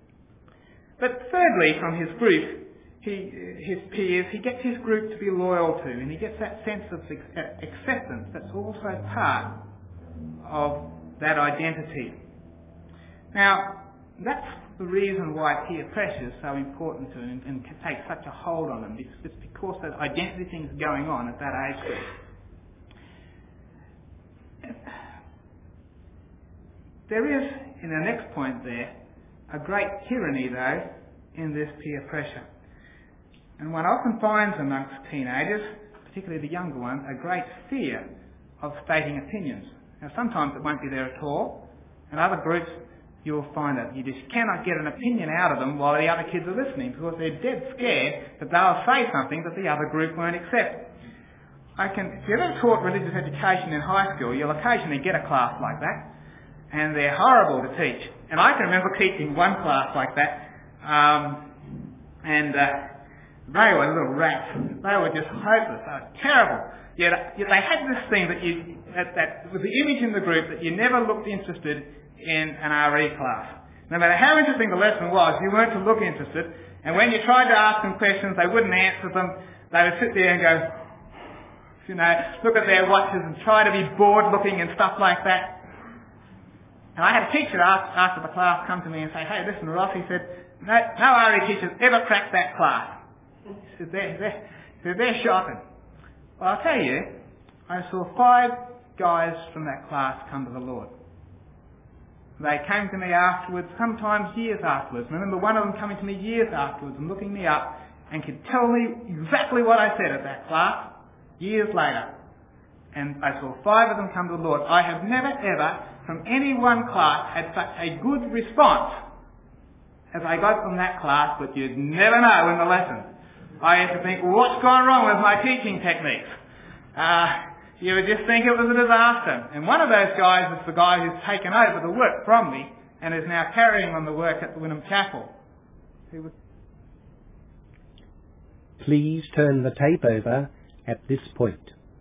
A: But thirdly, from his group, his peers, he gets his group to be loyal to, and he gets that sense of acceptance that's also part of that identity. Now, that's the reason why peer pressure is so important to him and can take such a hold on him. It's because that identity thing's going on at that age group. There is, in the next point there, a great tyranny, though, in this peer pressure. And one often finds amongst teenagers, particularly the younger ones, a great fear of stating opinions. Now, sometimes it won't be there at all. In other groups, you'll find that you just cannot get an opinion out of them while the other kids are listening, because they're dead scared that they'll say something that the other group won't accept. If you've ever taught religious education in high school, you'll occasionally get a class like that, and they're horrible to teach. And I can remember teaching one class like that, and they were little rats. They were just hopeless. They were terrible. Yet they had this thing that was the image in the group that you never looked interested in an RE class. No matter how interesting the lesson was, you weren't to look interested. And when you tried to ask them questions, they wouldn't answer them. They would sit there and go, look at their watches and try to be bored looking and stuff like that. And I had a teacher after the class come to me and say, hey, listen, Ross, he said, no RE teachers ever cracked that class. He said, they're shocking. Well, I'll tell you, I saw 5 guys from that class come to the Lord. They came to me afterwards, sometimes years afterwards. I remember one of them coming to me years afterwards and looking me up and could tell me exactly what I said at that class years later. And I saw 5 of them come to the Lord. I have never ever, from any one class, had such a good response as I got from that class, but you'd never know in the lesson. I used to think, well, what's gone wrong with my teaching techniques? You would just think it was a disaster. And one of those guys was the guy who's taken over the work from me and is now carrying on the work at the Wynnum Chapel.
L: Please turn the tape over at this point.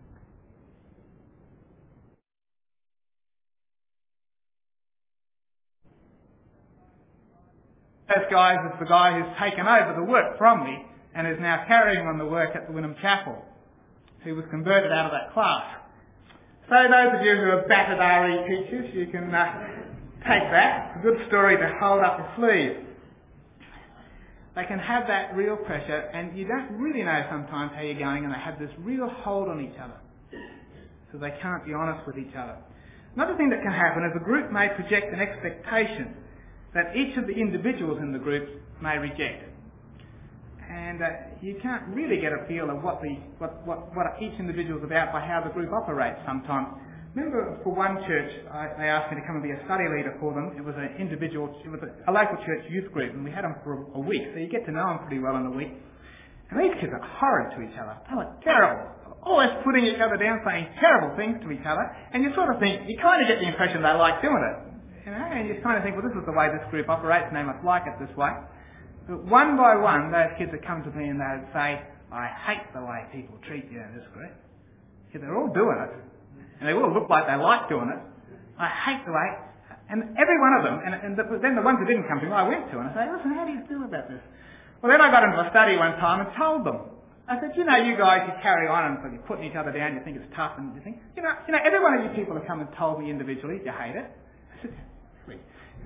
A: Those guys is the guy who's taken over the work from me and is now carrying on the work at the Wynnum Chapel, who was converted out of that class. So those of you who are battered RE teachers, you can take that. It's a good story to hold up your sleeve. They can have that real pressure, and you don't really know sometimes how you're going, and they have this real hold on each other. So they can't be honest with each other. Another thing that can happen is a group may project an expectation that each of the individuals in the group may reject. And you can't really get a feel of what each individual is about by how the group operates sometimes. Remember, for one church, they asked me to come and be a study leader for them. It was a local church youth group, and we had them for a week, so you get to know them pretty well in a week. And these kids are horrid to each other. They were terrible. Always putting each other down, saying terrible things to each other, and you sort of think, you kind of get the impression they like doing it. You know, and you kind of think, well, this is the way this group operates, and they must like it this way. But one by one, those kids would come to me and they would say, I hate the way people treat you in this group. Yeah, they're all doing it. And they all look like they like doing it. I hate the way. And every one of them, then the ones who didn't come to me, I went to and I say, listen, how do you feel about this? Well, then I got into a study one time and told them. I said, you guys, you carry on and you're putting each other down, you think it's tough, and you think, every one of you people have come and told me individually you hate it. I said, really?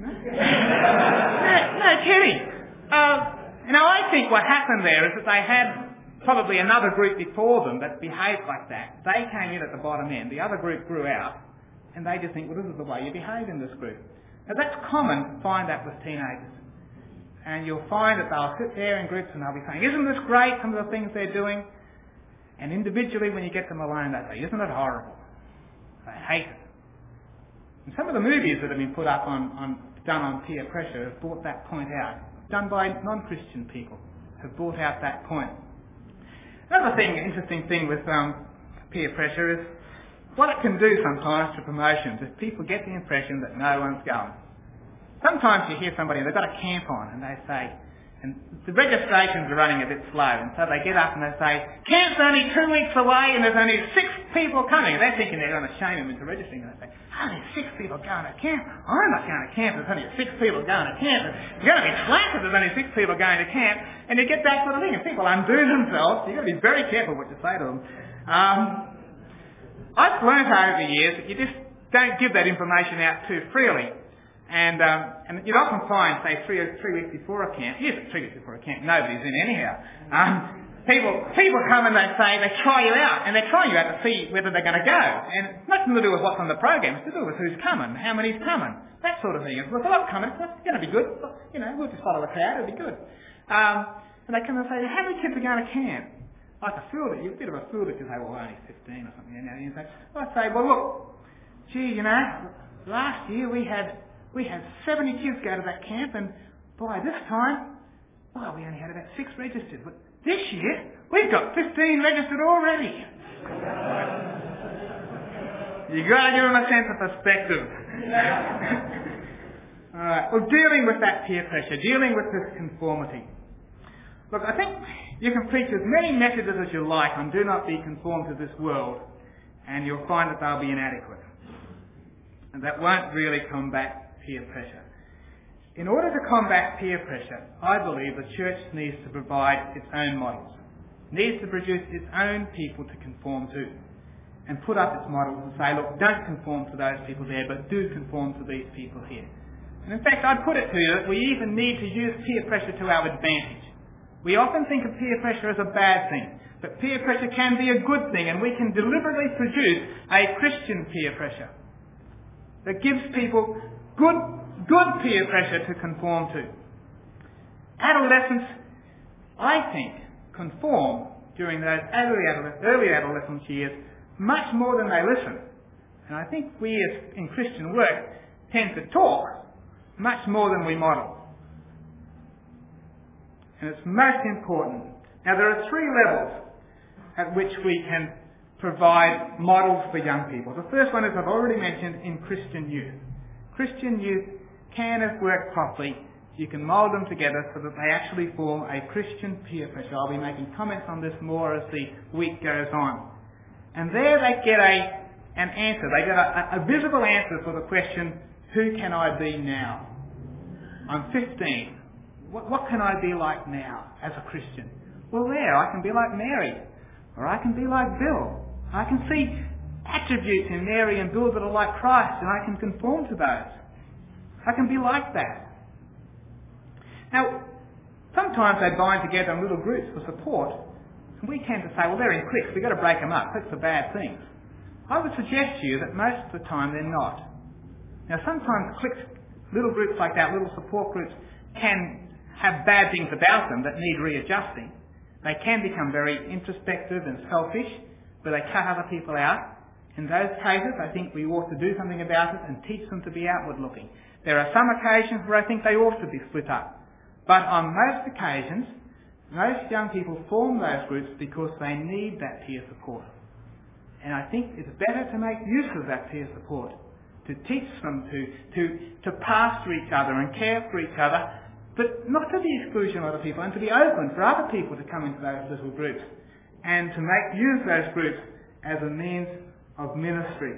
A: No kidding. I think what happened there is that they had probably another group before them that behaved like that. They came in at the bottom end. The other group grew out, and they just think, well, this is the way you behave in this group. Now, that's common to find that with teenagers. And you'll find that they'll sit there in groups and they'll be saying, isn't this great, some of the things they're doing? And individually, when you get them alone, they say, isn't it horrible? They hate it. And some of the movies that have been put up done on peer pressure have brought that point out. Done by non-Christian people have brought out that point. Another interesting thing with peer pressure is what it can do sometimes to promotions if people get the impression that no one's going. Sometimes you hear somebody, they've got a camp on, and they say, and the registrations are running a bit slow, and so they get up and they say, camp's only 2 weeks away and there's only 6 people coming. And they're thinking they're going to shame them into registering, and they say, only 6 people going to camp? I'm not going to camp, there's only 6 people going to camp. You're going to be slapped if there's only 6 people going to camp. And you get that sort of thing, and people undo themselves, so you've got to be very careful what you say to them. I've learnt over the years that you just don't give that information out too freely. And you'd often find, say, 3 weeks before a camp, usually 3 weeks before a camp, nobody's in anyhow. People come and they try you out, and they're trying you out to see whether they're going to go. And it's nothing to do with what's on the program, it's to do with who's coming, how many's coming, that sort of thing. If there's a lot coming, it's going to be good. We'll just follow the crowd, it'll be good. And they come and say, how many kids are going to camp? Like a fool that you're a bit of a fool that you say, well, only 15 or something. You say, I say, well, look, gee, last year we had 70 kids go to that camp, and by this time, well, we only had about 6 registered. But this year, we've got 15 registered already. You've got to give them a sense of perspective. All right. Well, dealing with that peer pressure, dealing with this conformity. Look, I think you can preach as many messages as you like on do not be conformed to this world, and you'll find that they'll be inadequate. And that won't really combat peer pressure. In order to combat peer pressure, I believe the church needs to provide its own models, needs to produce its own people to conform to, and put up its models and say, look, don't conform to those people there, but do conform to these people here. And in fact, I'd put it to you that we even need to use peer pressure to our advantage. We often think of peer pressure as a bad thing, but peer pressure can be a good thing, and we can deliberately produce a Christian peer pressure that gives people good peer pressure to conform to. Adolescents, I think, conform during those early adolescence years much more than they listen. And I think we as in Christian work tend to talk much more than we model. And it's most important. Now there are 3 levels at which we can provide models for young people. The first one, as I've already mentioned, in Christian youth. Christian youth can, if worked properly, you can mould them together so that they actually form a Christian peer pressure. I'll be making comments on this more as the week goes on. And there they get an answer. They get a visible answer for the question, who can I be now? I'm 15. What can I be like now as a Christian? Well, there, I can be like Mary. Or I can be like Bill. I can see attributes in Mary and Bill that are like Christ, and I can conform to those. I can be like that. Now, sometimes they bind together in little groups for support, and we tend to say, well, they're in cliques, we've got to break them up, cliques are bad things. I would suggest to you that most of the time they're not. Now, sometimes cliques, little groups like that, little support groups, can have bad things about them that need readjusting. They can become very introspective and selfish, where they cut other people out. In those cases, I think we ought to do something about it and teach them to be outward-looking. There are some occasions where I think they ought to be split up. But on most occasions, most young people form those groups because they need that peer support. And I think it's better to make use of that peer support, to teach them to pastor each other and care for each other, but not to the exclusion of other people, and to be open for other people to come into those little groups, and to make use of those groups as a means of ministry.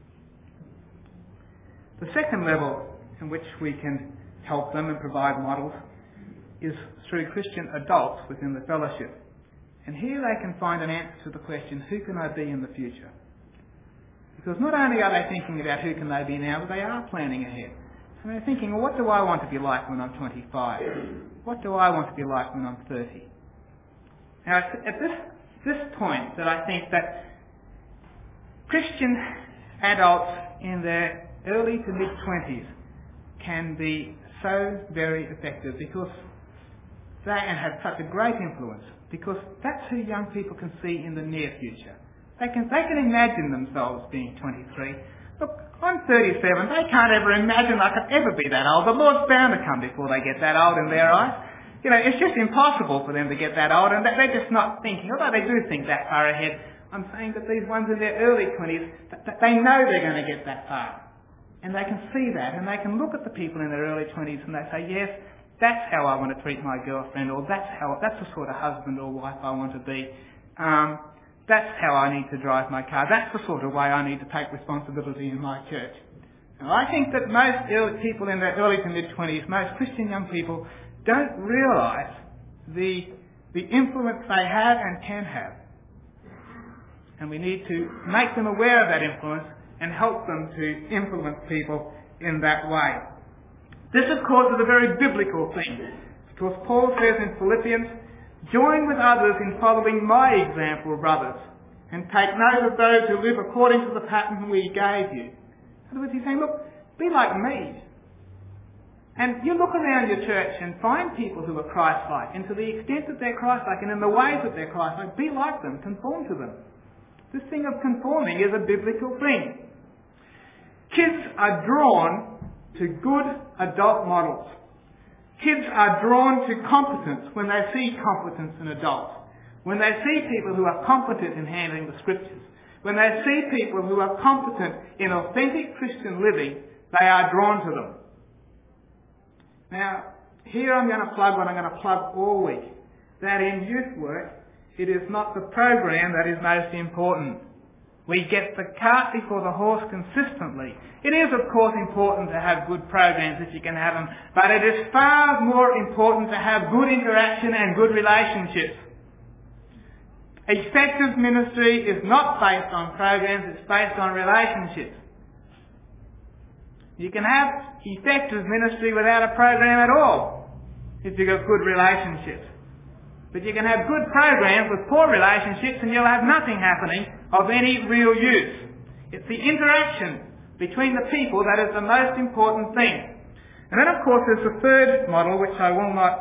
A: The second level in which we can help them and provide models is through Christian adults within the fellowship. And here they can find an answer to the question, who can I be in the future? Because not only are they thinking about who can they be now, but they are planning ahead. And they're thinking, well, what do I want to be like when I'm 25? What do I want to be like when I'm 30? Now, it's at this point that I think that Christian adults in their early to mid-20s can be so very effective because they and have such a great influence, because that's who young people can see in the near future. They can imagine themselves being 23. Look, I'm 37. They can't ever imagine I could ever be that old. The Lord's bound to come before they get that old in their eyes. You know, it's just impossible for them to get that old, and they're just not thinking, although they do think that far ahead. I'm saying that these ones in their early 20s, they know they're going to get that far. And they can see that, and they can look at the people in their early 20s and they say, yes, that's how I want to treat my girlfriend, or that's the sort of husband or wife I want to be. That's how I need to drive my car. That's the sort of way I need to take responsibility in my church. Now, I think that most people in their early to mid-20s, most Christian young people, don't realise the influence they have and can have. And we need to make them aware of that influence and help them to influence people in that way. This, of course, is a very biblical thing, because Paul says in Philippians, join with others in following my example, brothers, and take note of those who live according to the pattern we gave you. In other words, he's saying, look, be like me. And you look around your church and find people who are Christ-like, and to the extent that they're Christ-like and in the ways that they're Christ-like, be like them, conform to them. This thing of conforming is a biblical thing. Kids are drawn to good adult models. Kids are drawn to competence when they see competence in adults. When they see people who are competent in handling the scriptures. When they see people who are competent in authentic Christian living, they are drawn to them. Now, here I'm going to plug what I'm going to plug all week. That in youth work, it is not the program that is most important. We get the cart before the horse consistently. It is, of course, important to have good programs if you can have them, but it is far more important to have good interaction and good relationships. Effective ministry is not based on programs, it's based on relationships. You can have effective ministry without a program at all if you've got good relationships. But you can have good programs with poor relationships and you'll have nothing happening of any real use. It's the interaction between the people that is the most important thing. And then, of course, there's the third model, which I will not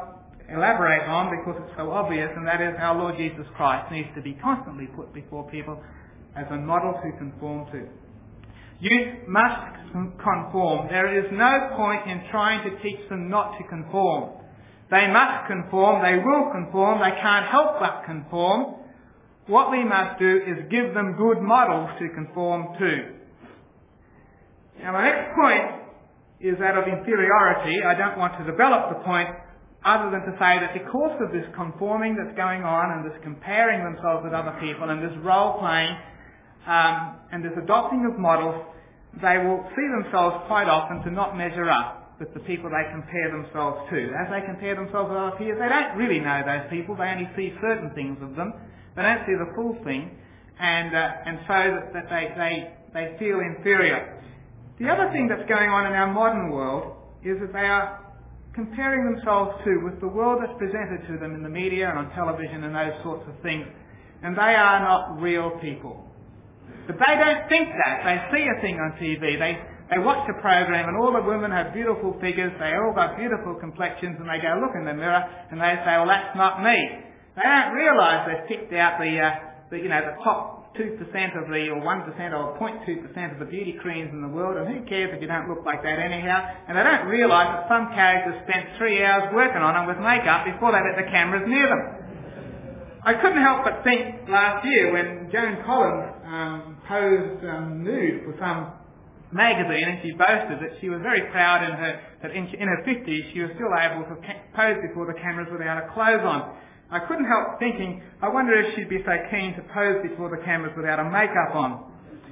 A: elaborate on because it's so obvious, and that is our Lord Jesus Christ needs to be constantly put before people as a model to conform to. Youth must conform. There is no point in trying to teach them not to conform. They must conform, they will conform, they can't help but conform. What we must do is give them good models to conform to. Now my next point is that of inferiority. I don't want to develop the point other than to say that because of this conforming that's going on and this comparing themselves with other people and this role playing and this adopting of models, they will see themselves quite often to not measure up with the people they compare themselves to. As they compare themselves with other peers, they don't really know those people. They only see certain things of them. They don't see the full thing, and so that they feel inferior. The other thing that's going on in our modern world is that they are comparing themselves with the world that's presented to them in the media and on television and those sorts of things, and they are not real people. But they don't think that. They see a thing on TV. They watch the program and all the women have beautiful figures, they all got beautiful complexions, and they go look in the mirror and they say, well, that's not me. They don't realise they've picked out the top 2% of the, or 1% or 0.2% of the beauty queens in the world, and who cares if you don't look like that anyhow? And they don't realise that some characters spent 3 hours working on them with makeup before they let the cameras near them. I couldn't help but think last year when Joan Collins posed nude for some magazine, and she boasted that she was very proud that in her 50s she was still able to pose before the cameras without her clothes on. I couldn't help thinking, I wonder if she'd be so keen to pose before the cameras without her makeup on.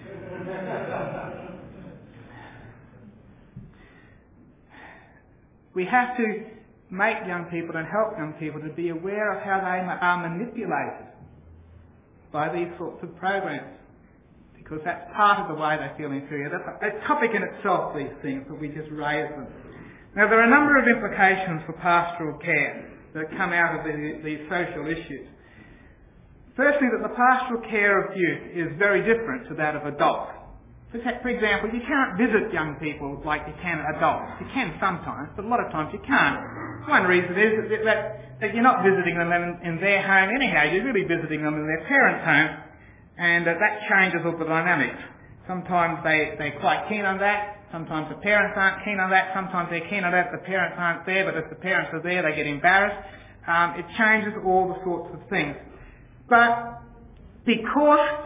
A: We have to make young people and help young people to be aware of how they are manipulated by these sorts of programs, because that's part of the way they feel inferior. That's a topic in itself, these things, but we just raise them. Now, there are a number of implications for pastoral care that come out of these social issues. Firstly, that the pastoral care of youth is very different to that of adults. For example, you can't visit young people like you can adults. You can sometimes, but a lot of times you can't. One reason is that you're not visiting them in their home anyhow. You're really visiting them in their parents' home, and that changes all the dynamics. Sometimes they're quite keen on that. Sometimes the parents aren't keen on that. Sometimes they're keen on that if the parents aren't there, but if the parents are there, they get embarrassed. It changes all the sorts of things. But because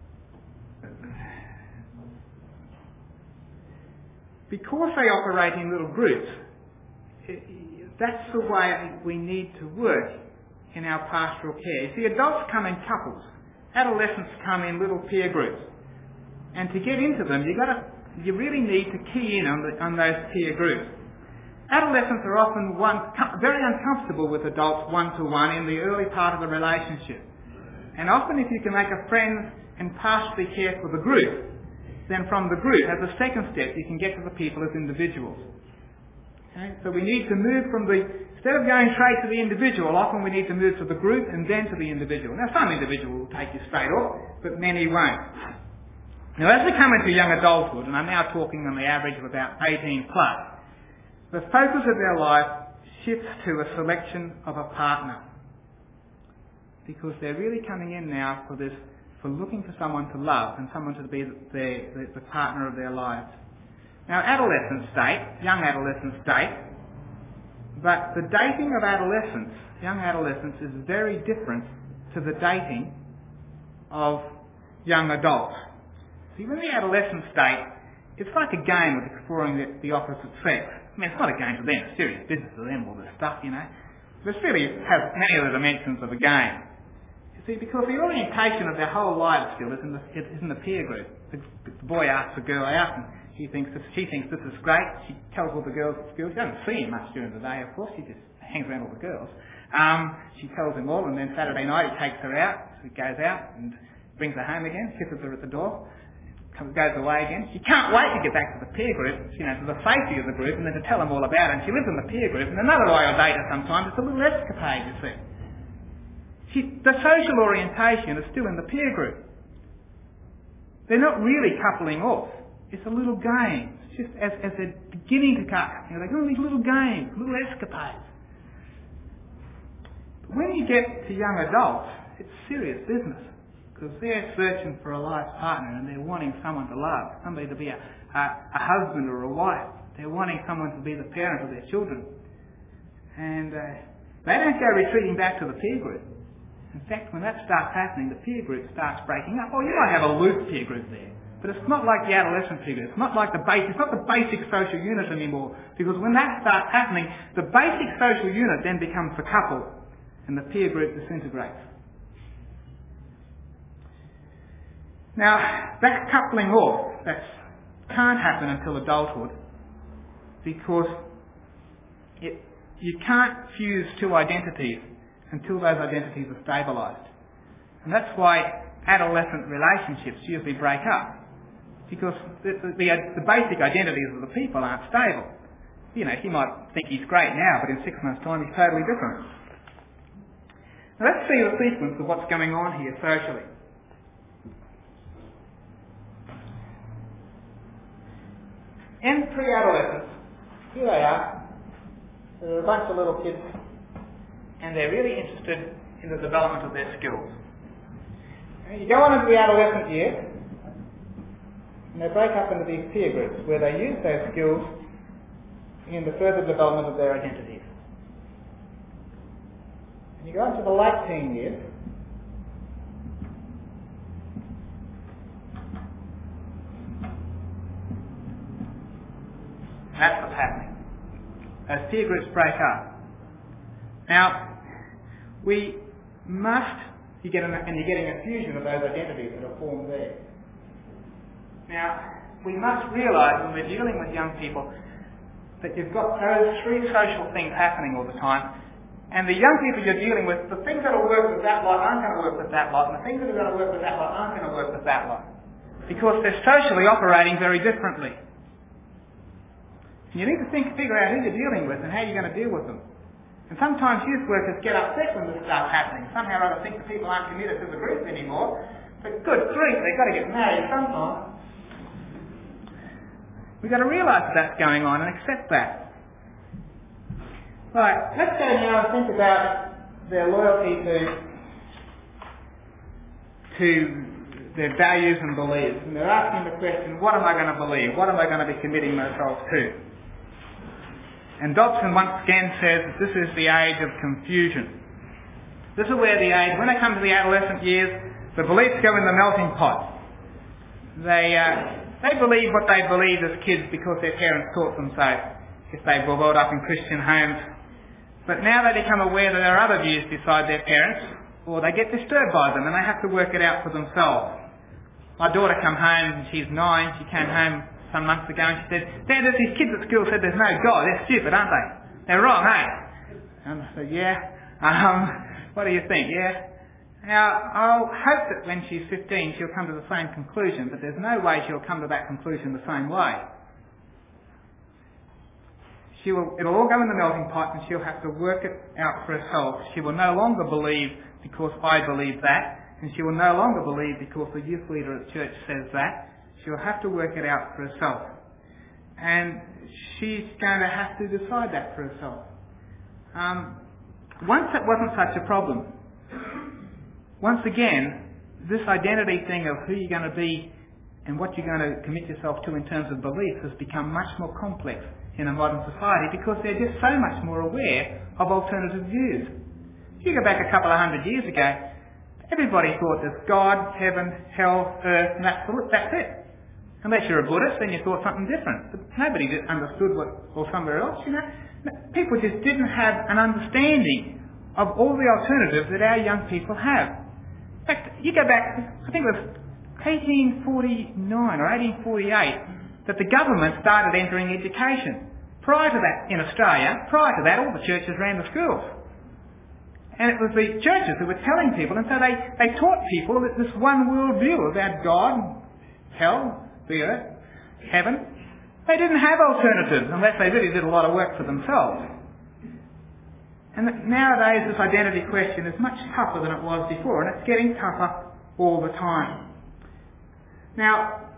A: they operate in little groups, that's the way we need to work in our pastoral care. You see, adults come in couples. Adolescents come in little peer groups. And to get into them, you really need to key in on those peer groups. Adolescents are often very uncomfortable with adults one-to-one in the early part of the relationship. And often if you can make a friend and pastorally care for the group, then from the group, as a second step, you can get to the people as individuals. Okay? So we need to move instead of going straight to the individual, often we need to move to the group and then to the individual. Now some individuals will take you straight off, but many won't. Now as we come into young adulthood, and I'm now talking on the average of about 18 plus, the focus of their life shifts to a selection of a partner. Because they're really coming in now for looking for someone to love and someone to be the partner of their lives. Now young adolescent state, but the dating of young adolescents is very different to the dating of young adults. See, when the adolescent state, it's like a game of exploring the opposite sex. I mean, it's not a game for them, it's serious business for them, all this stuff, you know. This really has many of the dimensions of a game. You see, because the orientation of their whole lives still is in the peer group. The boy asks the girl out and she thinks this is great. She tells all the girls at school. She doesn't see him much during the day, of course. She just hangs around all the girls. She tells them all, and then Saturday night he takes her out. She goes out and brings her home again, kisses her at the door, goes away again. She can't wait to get back to the peer group, to the safety of the group, and then to tell them all about it. And she lives in the peer group. And another way I'll date her sometimes, it's a little escapade, you see. The social orientation is still in the peer group. They're not really coupling off. It's a little game. It's just as they're beginning to cut, they're doing these little games, little escapades. When you get to young adults, it's serious business, because they're searching for a life partner and they're wanting someone to love, somebody to be a husband or a wife. They're wanting someone to be the parent of their children. And they don't go retreating back to the peer group. In fact, when that starts happening, the peer group starts breaking up. Oh, you might have a loose peer group there, but it's not like the adolescent peer group. It's not like it's not the basic social unit anymore, because when that starts happening, the basic social unit then becomes the couple, and the peer group disintegrates. Now, that coupling off, that can't happen until adulthood, because you can't fuse two identities until those identities are stabilised. And that's why adolescent relationships usually break up, because the basic identities of the people aren't stable. You know, he might think he's great now, but in 6 months' time he's totally different. Now let's see the sequence of what's going on here socially. In pre-adolescence, here they are. They're a bunch of little kids, and they're really interested in the development of their skills. And you go on into the adolescent years, and they break up into these peer groups where they use those skills in the further development of their identities. And you go into the late teen years, that's what's happening. Those peer groups break up. Now, you're getting a fusion of those identities that are formed there. Now, we must realise when we're dealing with young people that you've got those three social things happening all the time, and the young people you're dealing with, the things that will work with that lot aren't going to work with that lot, and the things that are going to work with that lot aren't going to work with that lot, because they're socially operating very differently. You need to figure out who you're dealing with and how you're going to deal with them. And sometimes youth workers get upset when this starts happening. Somehow or other think the people aren't committed to the group anymore. But good grief, they've got to get married sometime. We've got to realise that that's going on and accept that. Right, let's go now and think about their loyalty to their values and beliefs. And they're asking the question, what am I going to believe? What am I going to be committing myself to? And Dobson once again says that this is the age of confusion. This is where when they come to the adolescent years, the beliefs go in the melting pot. They believe what they believed as kids because their parents taught them so, if they were brought up in Christian homes. But now they become aware that there are other views beside their parents, or they get disturbed by them and they have to work it out for themselves. My daughter came home, and she's 9, she came home some months ago and she said, Dad, there's these kids at school said there's no God. They're stupid, aren't they? They're wrong, eh? And I said, yeah. What do you think? Yeah. Now, I'll hope that when she's 15 she'll come to the same conclusion, but there's no way she'll come to that conclusion the same way. It'll all go in the melting pot and she'll have to work it out for herself. She will no longer believe because I believe that, and she will no longer believe because the youth leader at church says that. She'll have to work it out for herself. And she's going to have to decide that for herself. Once it wasn't such a problem. Once again, this identity thing of who you're going to be and what you're going to commit yourself to in terms of beliefs has become much more complex in a modern society because they're just so much more aware of alternative views. If you go back a couple of 100 years ago, everybody thought there's God, heaven, hell, earth, and that's it. Unless you're a Buddhist, then you thought something different. But nobody understood or somewhere else, you know. People just didn't have an understanding of all the alternatives that our young people have. In fact, you go back, I think it was 1849 or 1848, that the government started entering education. Prior to that, in Australia, all the churches ran the schools. And it was the churches who were telling people, and so they taught people that this one world view about God, hell, the earth, heaven. They didn't have alternatives unless they really did a lot of work for themselves. And nowadays this identity question is much tougher than it was before, and it's getting tougher all the time. Now,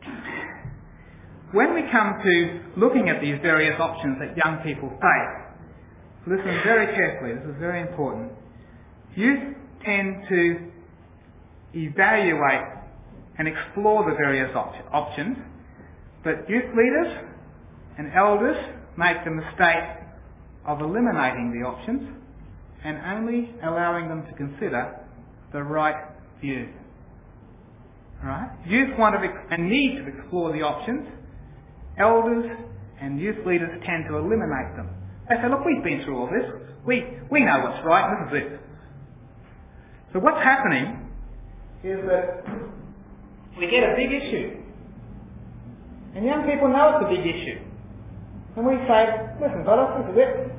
A: when we come to looking at these various options that young people face, listen very carefully, this is very important. youth tend to evaluate and explore the various options, but youth leaders and elders make the mistake of eliminating the options and only allowing them to consider the right view. Right? Youth want to and need to explore the options. Elders and youth leaders tend to eliminate them. They say, look, we've been through all this. We know what's right, this is it. So what's happening is that we get a big issue. And young people know it's a big issue. And we say, listen, fellas, this is it.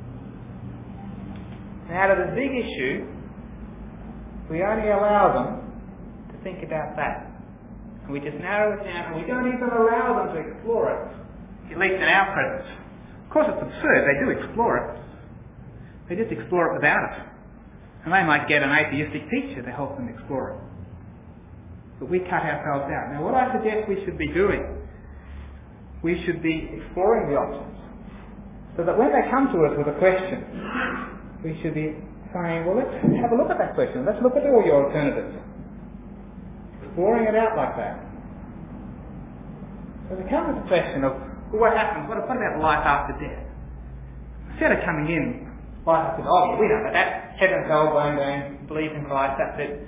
A: And out of this big issue, we only allow them to think about that. And we just narrow it down and we don't even allow them to explore it. At least in our presence. Of course it's absurd, they do explore it. They just explore it without us. And they might get an atheistic teacher to help them explore it. But we cut ourselves out. Now what I suggest we should be doing, we should be exploring the options. So that when they come to us with a question, we should be saying, well, let's have a look at that question. Let's look at all your alternatives. Exploring it out like that. So they come to the question of, well, what happens? What about life after death? Instead of coming in, life after death, oh, we know about that. Heaven, hell, burn, believe in Christ, that's it.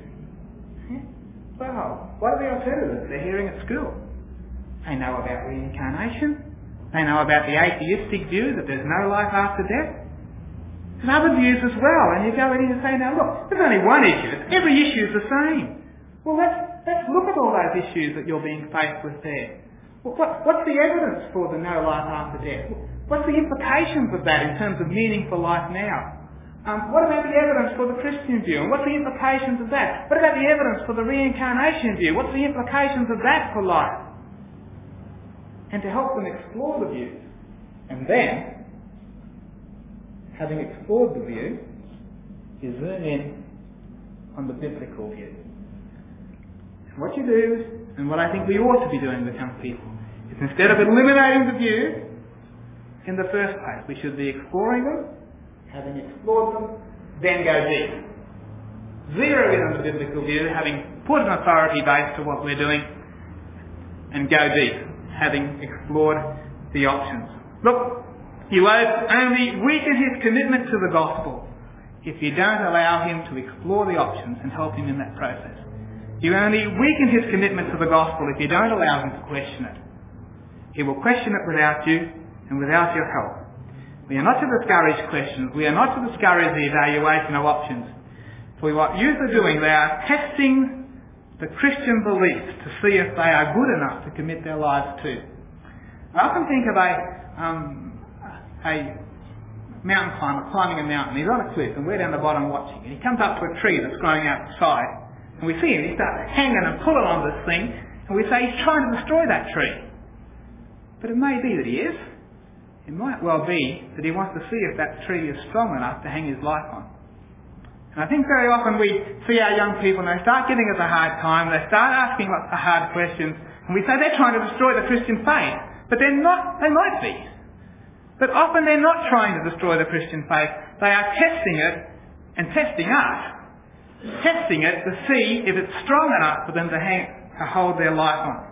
A: Well, what are the alternatives they're hearing at school? They know about reincarnation. They know about the atheistic view that there's no life after death. There's other views as well, and you go in and say, now look, there's only one issue. Every issue is the same. Well, let's look at all those issues that you're being faced with there. Well, what's the evidence for the no life after death? What's the implications of that in terms of meaningful life now? What about the evidence for the Christian view? And what's the implications of that? What about the evidence for the reincarnation view? What's the implications of that for life? And to help them explore the views. And then, having explored the view, you zoom in on the biblical view. And what you do, and what I think we ought to be doing with young people, is instead of eliminating the view in the first place, we should be exploring them, having explored them, then go deep. Zero in on the biblical view, having put an authority base to what we're doing, and go deep, having explored the options. Look, you only weaken his commitment to the gospel if you don't allow him to explore the options and help him in that process. You only weaken his commitment to the gospel if you don't allow him to question it. He will question it without you and without your help. We are not to discourage questions. We are not to discourage the evaluation of options. For what youth are doing, they are testing the Christian beliefs to see if they are good enough to commit their lives to. I often think of a mountain climber climbing a mountain. He's on a cliff and we're down the bottom watching. And he comes up to a tree that's growing out the side. And we see him, he starts hanging and pulling on this thing. And we say he's trying to destroy that tree. But it may be that he is. It might well be that he wants to see if that tree is strong enough to hang his life on. And I think very often we see our young people and they start giving us a hard time, they start asking lots of hard questions, and we say they're trying to destroy the Christian faith. But they're not, they might be. But often they're not trying to destroy the Christian faith. They are testing it and testing us. Testing it to see if it's strong enough for them to hold their life on.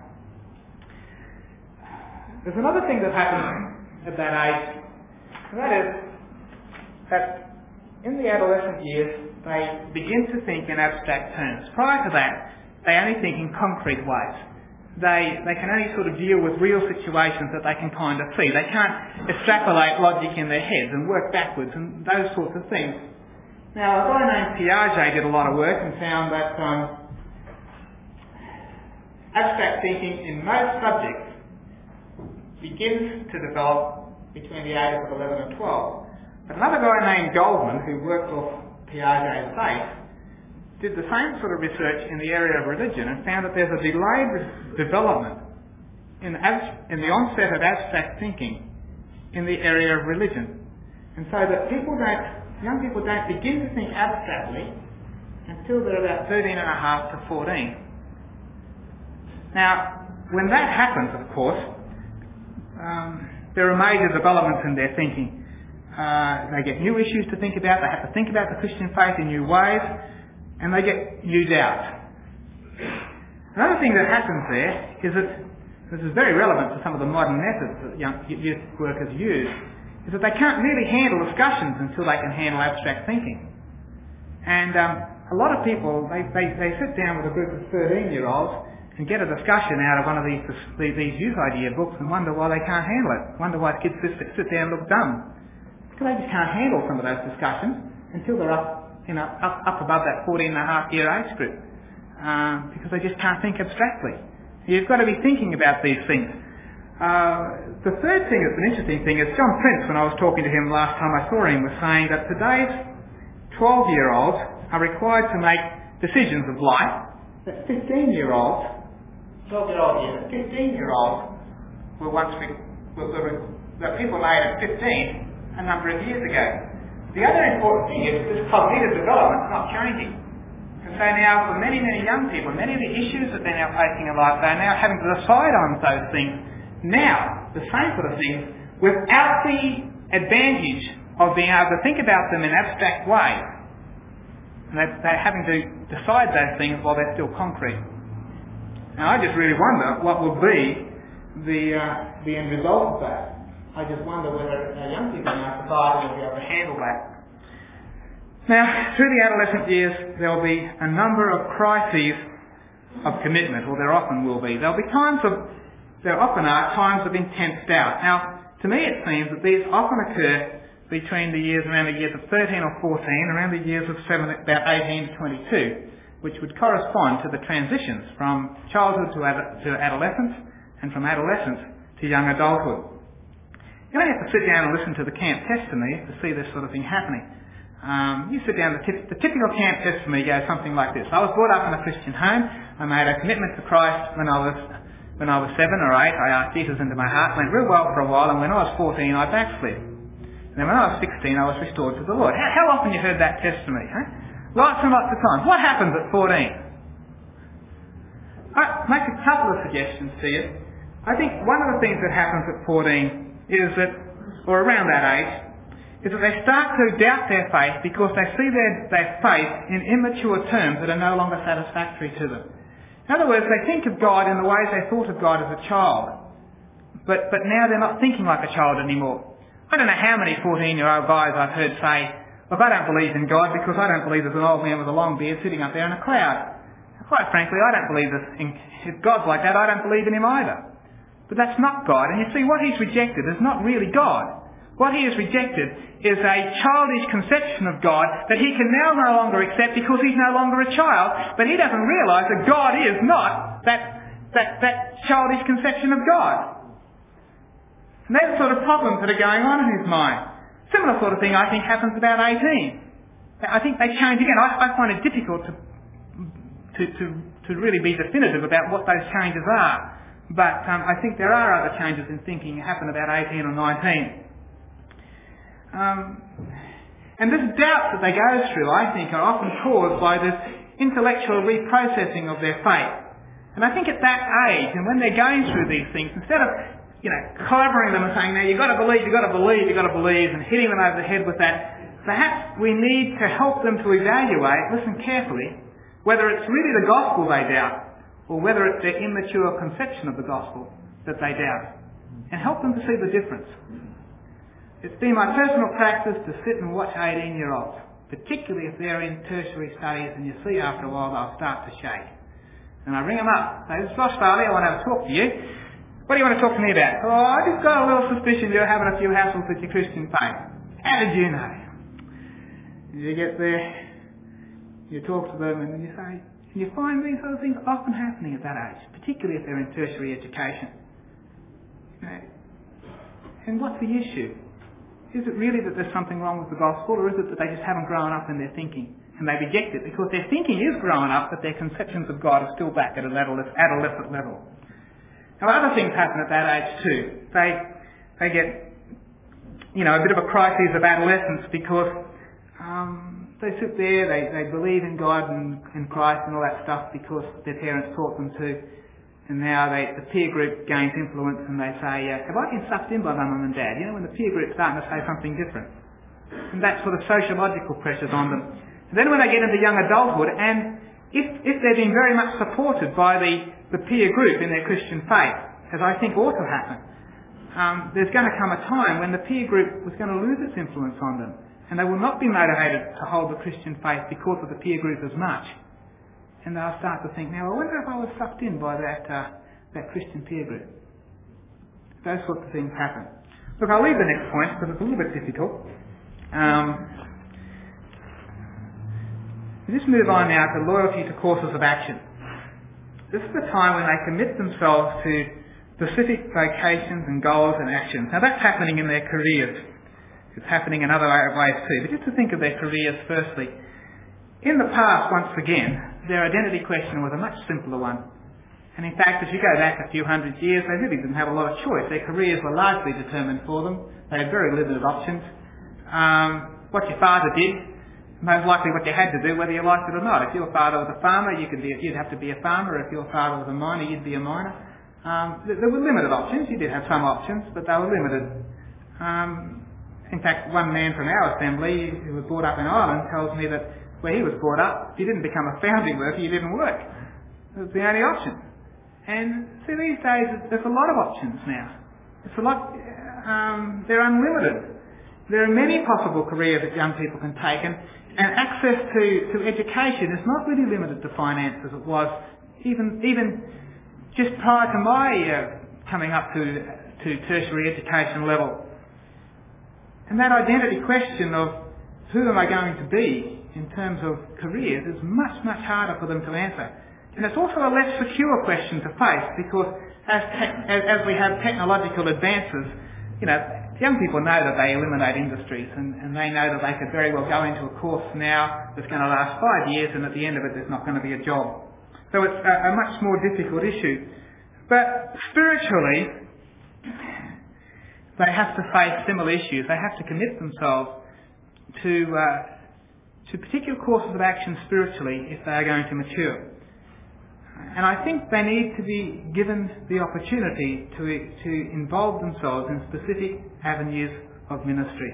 A: There's another thing that happens at that age, and that is that in the adolescent years they begin to think in abstract terms. Prior to that, they only think in concrete ways. They can only sort of deal with real situations that they can kind of see. They can't extrapolate logic in their heads and work backwards and those sorts of things. Now, a guy named Piaget did a lot of work and found that abstract thinking in most subjects begins to develop between the ages of 11 and 12. But another guy named Goldman, who worked off Piaget's base, did the same sort of research in the area of religion and found that there's a delayed development in the onset of abstract thinking in the area of religion. And so that young people don't begin to think abstractly until they're about 13 and a half to 14. Now, when that happens, of course, there are major developments in their thinking. They get new issues to think about. They have to think about the Christian faith in new ways, and they get new doubts. Another thing that happens there is that, this is very relevant to some of the modern methods that young youth workers use, is that they can't really handle discussions until they can handle abstract thinking. And a lot of people, they sit down with a group of 13-year-olds and get a discussion out of one of these youth idea books and wonder why they can't handle it, wonder why kids sit there and look dumb. Because they just can't handle some of those discussions until they're up above that 14-and-a-half-year age group. Because they just can't think abstractly. You've got to be thinking about these things. The third thing that's an interesting thing is John Prince, when I was talking to him last time I saw him, was saying that today's 12-year-olds are required to make decisions of life that 15-year-olds, 12-year-old years, that 15-years were once that people made at 15 a number of years ago. The other important thing is this cognitive development's not changing. And so now for many, many young people, many of the issues that they're now facing in life, they're now having to decide on those things now, the same sort of things, without the advantage of being able to think about them in abstract ways. And they're having to decide those things while they're still concrete. Now I just really wonder what will be the end result of that. I just wonder whether young people in our society will be able to handle that. Now, through the adolescent years, there will be a number of crises of commitment, or there often will be. There often are times of intense doubt. Now, to me it seems that these often occur between around the years of 13 or 14, around the years of about 18 to 22, which would correspond to the transitions from childhood to adolescence, and from adolescence to young adulthood. You don't have to sit down and listen to the camp testimony to see this sort of thing happening. You sit down, the typical camp testimony goes something like this. I was brought up in a Christian home. I made a commitment to Christ when I was 7 or 8. I asked Jesus into my heart. Went real well for a while, and when I was 14, I backslid. And then when I was 16, I was restored to the Lord. How often you heard that testimony? Huh? Lots and lots of times. What happens at 14? I'll make a couple of suggestions to you. I think one of the things that happens at 14 is that, or around that age, is that they start to doubt their faith because they see their faith in immature terms that are no longer satisfactory to them. In other words, they think of God in the ways they thought of God as a child. But now they're not thinking like a child anymore. I don't know how many 14-year-old guys I've heard say, look, I don't believe in God because I don't believe there's an old man with a long beard sitting up there in a cloud. Quite frankly, I don't believe that if God's like that, I don't believe in him either. But that's not God. And you see, what he's rejected is not really God. What he has rejected is a childish conception of God that he can now no longer accept because he's no longer a child, but he doesn't realise that God is not that childish conception of God. And they're the sort of problems that are going on in his mind. Similar sort of thing I think happens about 18. I think they change again. I find it difficult to really be definitive about what those changes are. But I think there are other changes in thinking that happen about 18 or 19. And this doubt that they go through, I think, are often caused by this intellectual reprocessing of their faith. And I think at that age, and when they're going through these things, instead of, clobbering them and saying, now you've got to believe, and hitting them over the head with that, perhaps we need to help them to evaluate, listen carefully, whether it's really the gospel they doubt, or whether it's their immature conception of the gospel that they doubt, and help them to see the difference. It's been my personal practice to sit and watch 18-year-olds, particularly if they're in tertiary studies, and you see after a while they'll start to shake. And I ring them up, say, this is Ross Farley, I want to have a talk to you. What do you want to talk to me about? Oh, I just got a little suspicion you're having a few hassles with your Christian faith. How did you know? You get there, you talk to them, and you say, you find these other things often happening at that age, particularly if they're in tertiary education. And what's the issue? Is it really that there's something wrong with the gospel, or is it that they just haven't grown up in their thinking and they reject it because their thinking is growing up, but their conceptions of God are still back at an adolescent level? Now, other things happen at that age too. They get, a bit of a crisis of adolescence because they sit there, they believe in God and Christ and all that stuff because their parents taught them to, And now the peer group gains influence and they say, have I been sucked in by mum and dad? You know, when the peer group's starting to say something different. And that sort of sociological pressures on them. And then when they get into young adulthood, and if they're being very much supported by the peer group in their Christian faith, as I think ought to happen, there's going to come a time when the peer group was going to lose its influence on them. And they will not be motivated to hold the Christian faith because of the peer group as much. And they'll start to think, now I wonder if I was sucked in by that Christian peer group. Those sorts of things happen. Look, I'll leave the next point because it's a little bit difficult. We'll just move on now to loyalty to courses of action. This is the time when they commit themselves to specific vocations and goals and actions. Now that's happening in their careers. It's happening in other ways too. But just to think of their careers firstly. In the past, once again, their identity question was a much simpler one. And in fact, if you go back a few hundred years, they really didn't have a lot of choice. Their careers were largely determined for them. They had very limited options. What your father did, most likely what you had to do, whether you liked it or not. If your father was a farmer, you'd have to be a farmer. If your father was a miner, you'd be a miner. There were limited options. You did have some options, but they were limited. In fact, one man from our assembly who was brought up in Ireland tells me that where he was brought up, if you didn't become a founding worker, you didn't work. It was the only option. And see, these days there's a lot of options now. It's a lot. They're unlimited. There are many possible careers that young people can take, and access to education is not really limited to finance as it was even just prior to my coming up to tertiary education level. And that identity question of who am I going to be in terms of careers is much, much harder for them to answer. And it's also a less secure question to face because as we have technological advances, you know, young people know that they eliminate industries and they know that they could very well go into a course now that's going to last 5 years and at the end of it there's not going to be a job. So it's a much more difficult issue. But spiritually, they have to face similar issues. They have to commit themselves to particular courses of action spiritually if they are going to mature. And I think they need to be given the opportunity to involve themselves in specific avenues of ministry.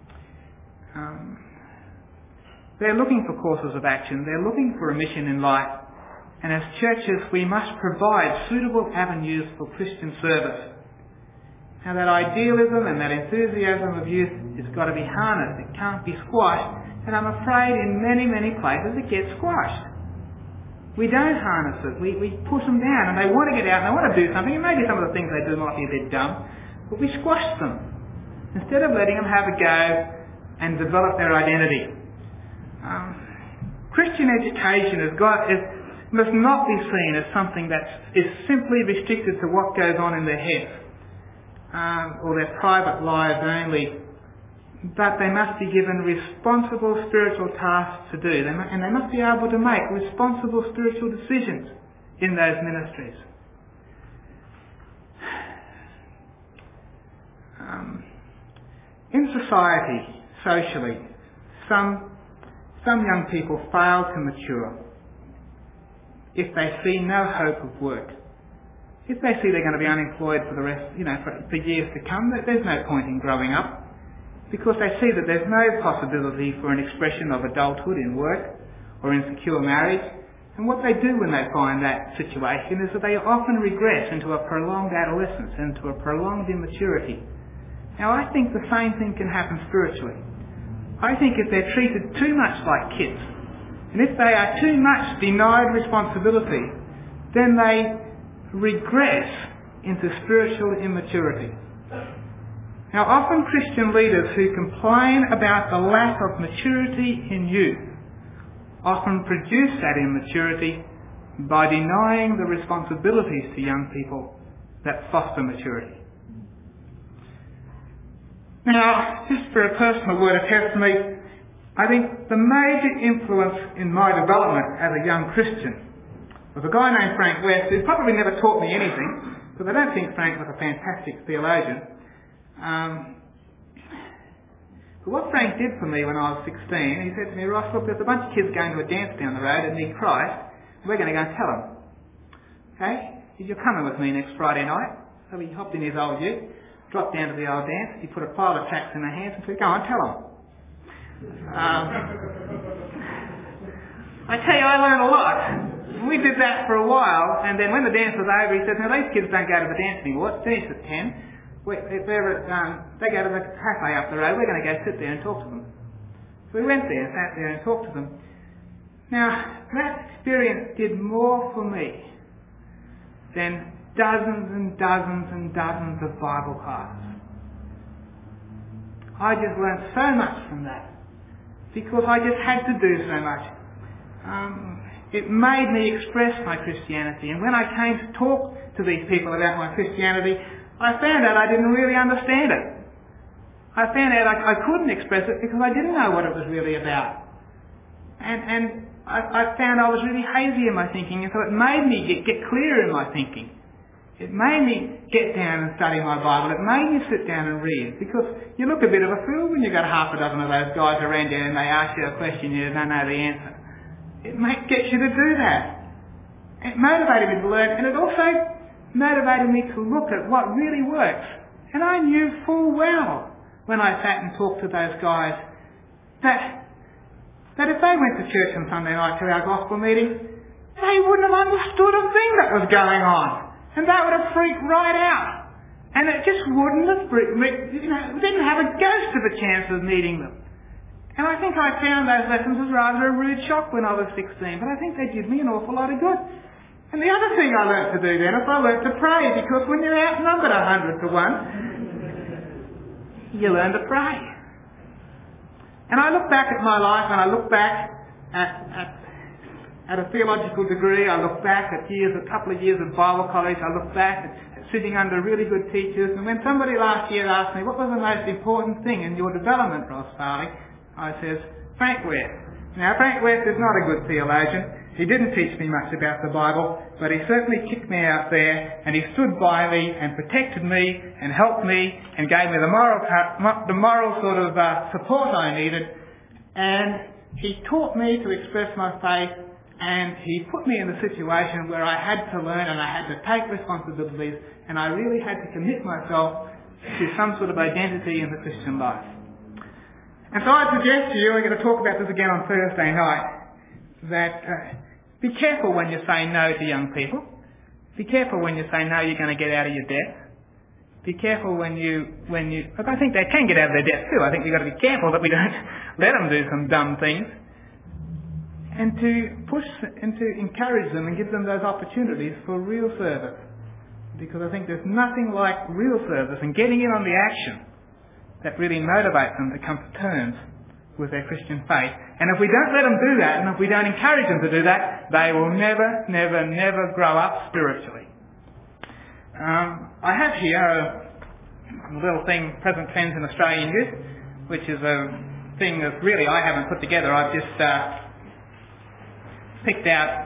A: They're looking for courses of action. They're looking for a mission in life. And as churches, we must provide suitable avenues for Christian service. Now that idealism and that enthusiasm of youth has got to be harnessed. It can't be squashed. And I'm afraid in many, many places it gets squashed. We don't harness it. We push them down and they want to get out and they want to do something. And maybe some of the things they do might be a bit dumb. But we squash them. Instead of letting them have a go and develop their identity. Christian education must not be seen as something that is simply restricted to what goes on in their heads. Or their private lives only, but they must be given responsible spiritual tasks to do, and they must be able to make responsible spiritual decisions in those ministries. In society, socially, some young people fail to mature if they see no hope of work. If they see they're going to be unemployed for the rest, for years to come, there's no point in growing up because they see that there's no possibility for an expression of adulthood in work or in secure marriage. And what they do when they find that situation is that they often regress into a prolonged adolescence, into a prolonged immaturity. Now I think the same thing can happen spiritually. I think if they're treated too much like kids, and if they are too much denied responsibility, then they regress into spiritual immaturity. Now often Christian leaders who complain about the lack of maturity in youth often produce that immaturity by denying the responsibilities to young people that foster maturity. Now, just for a personal word of testimony, I think the major influence in my development as a young Christian was a guy named Frank West, who probably never taught me anything, because I don't think Frank was a fantastic theologian. But what Frank did for me when I was 16, he said to me, Ross, look, there's a bunch of kids going to a dance down the road that need Christ, and we're going to go and tell them. Okay? "You're coming with me next Friday night." So he hopped in his old ute, dropped down to the old dance. He put a pile of tracts in my hands and said, "Go on, tell them." I tell you, I learned a lot. We did that for a while, and then when the dance was over, he said, "Now these kids don't go to the dance anymore. It's finished at 10. If they go to the cafe up the road, we're going to go sit there and talk to them." So we went there and sat there and talked to them. Now, that experience did more for me than dozens and dozens and dozens of Bible classes. I just learned so much from that because I just had to do so much. It made me express my Christianity, and when I came to talk to these people about my Christianity, I found out I didn't really understand it. I found out I couldn't express it because I didn't know what it was really about. And I found I was really hazy in my thinking, and so it made me get clearer in my thinking. It made me get down and study my Bible. It made me sit down and read, because you look a bit of a fool when you've got half a dozen of those guys around you and they ask you a question you don't know the answer. It gets you to do that. It motivated me to learn, and it also motivated me to look at what really works. And I knew full well when I sat and talked to those guys that if they went to church on Sunday night to our gospel meeting, they wouldn't have understood a thing that was going on. And they would have freaked right out. And it just wouldn't have, didn't have a ghost of a chance of meeting them. And I think I found those lessons as rather a rude shock when I was 16, but I think they did me an awful lot of good. And the other thing I learnt to do then is I learnt to pray, because when you're outnumbered 100 to 1, you learn to pray. And I look back at my life, and I look back at a theological degree. I look back at a couple of years of Bible college. I look back at sitting under really good teachers. And when somebody last year asked me, "What was the most important thing in your development, Ross Farley?" I says, "Frank West." Now, Frank West is not a good theologian. He didn't teach me much about the Bible, but he certainly kicked me out there, and he stood by me and protected me and helped me and gave me the moral sort of support I needed. And he taught me to express my faith, and he put me in a situation where I had to learn and I had to take responsibilities, and I really had to commit myself to some sort of identity in the Christian life. And so I suggest to you, we're going to talk about this again on Thursday night, that be careful when you say no to young people. Be careful when you say no, you're going to get out of your debt. Be careful when you, look, I think they can get out of their debt too. I think we've got to be careful that we don't let them do some dumb things. And to push and to encourage them and give them those opportunities for real service. Because I think there's nothing like real service and getting in on the action that really motivates them to come to terms with their Christian faith. And if we don't let them do that, and if we don't encourage them to do that, they will never, never, never grow up spiritually. I have here a little thing, Present Tense in Australian Youth, which is a thing that really I haven't put together. I've just picked out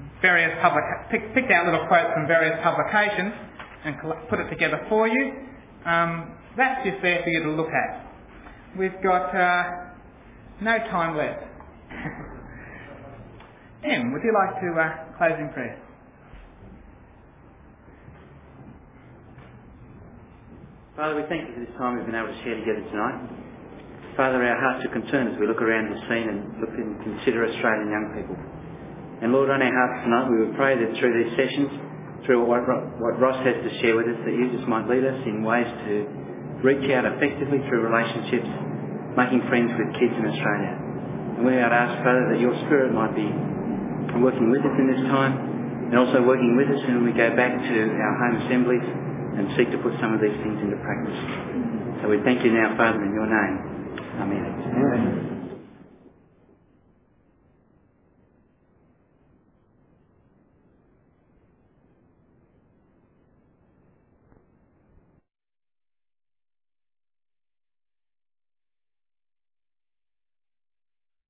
A: little quotes from various publications and put it together for you. That's just there for you to look at. We've got no time left. Em, would you like to close in prayer?
M: Father, we thank you for this time we've been able to share together tonight. Father, our hearts are concerned as we look around the scene and look and consider Australian young people. And Lord, on our hearts tonight, we would pray that through these sessions, through what Ross has to share with us, that you just might lead us in ways to reach out effectively through relationships, making friends with kids in Australia. And we would ask, Father, that your Spirit might be working with us in this time, and also working with us when we go back to our home assemblies and seek to put some of these things into practice. So we thank you now, Father, in your name.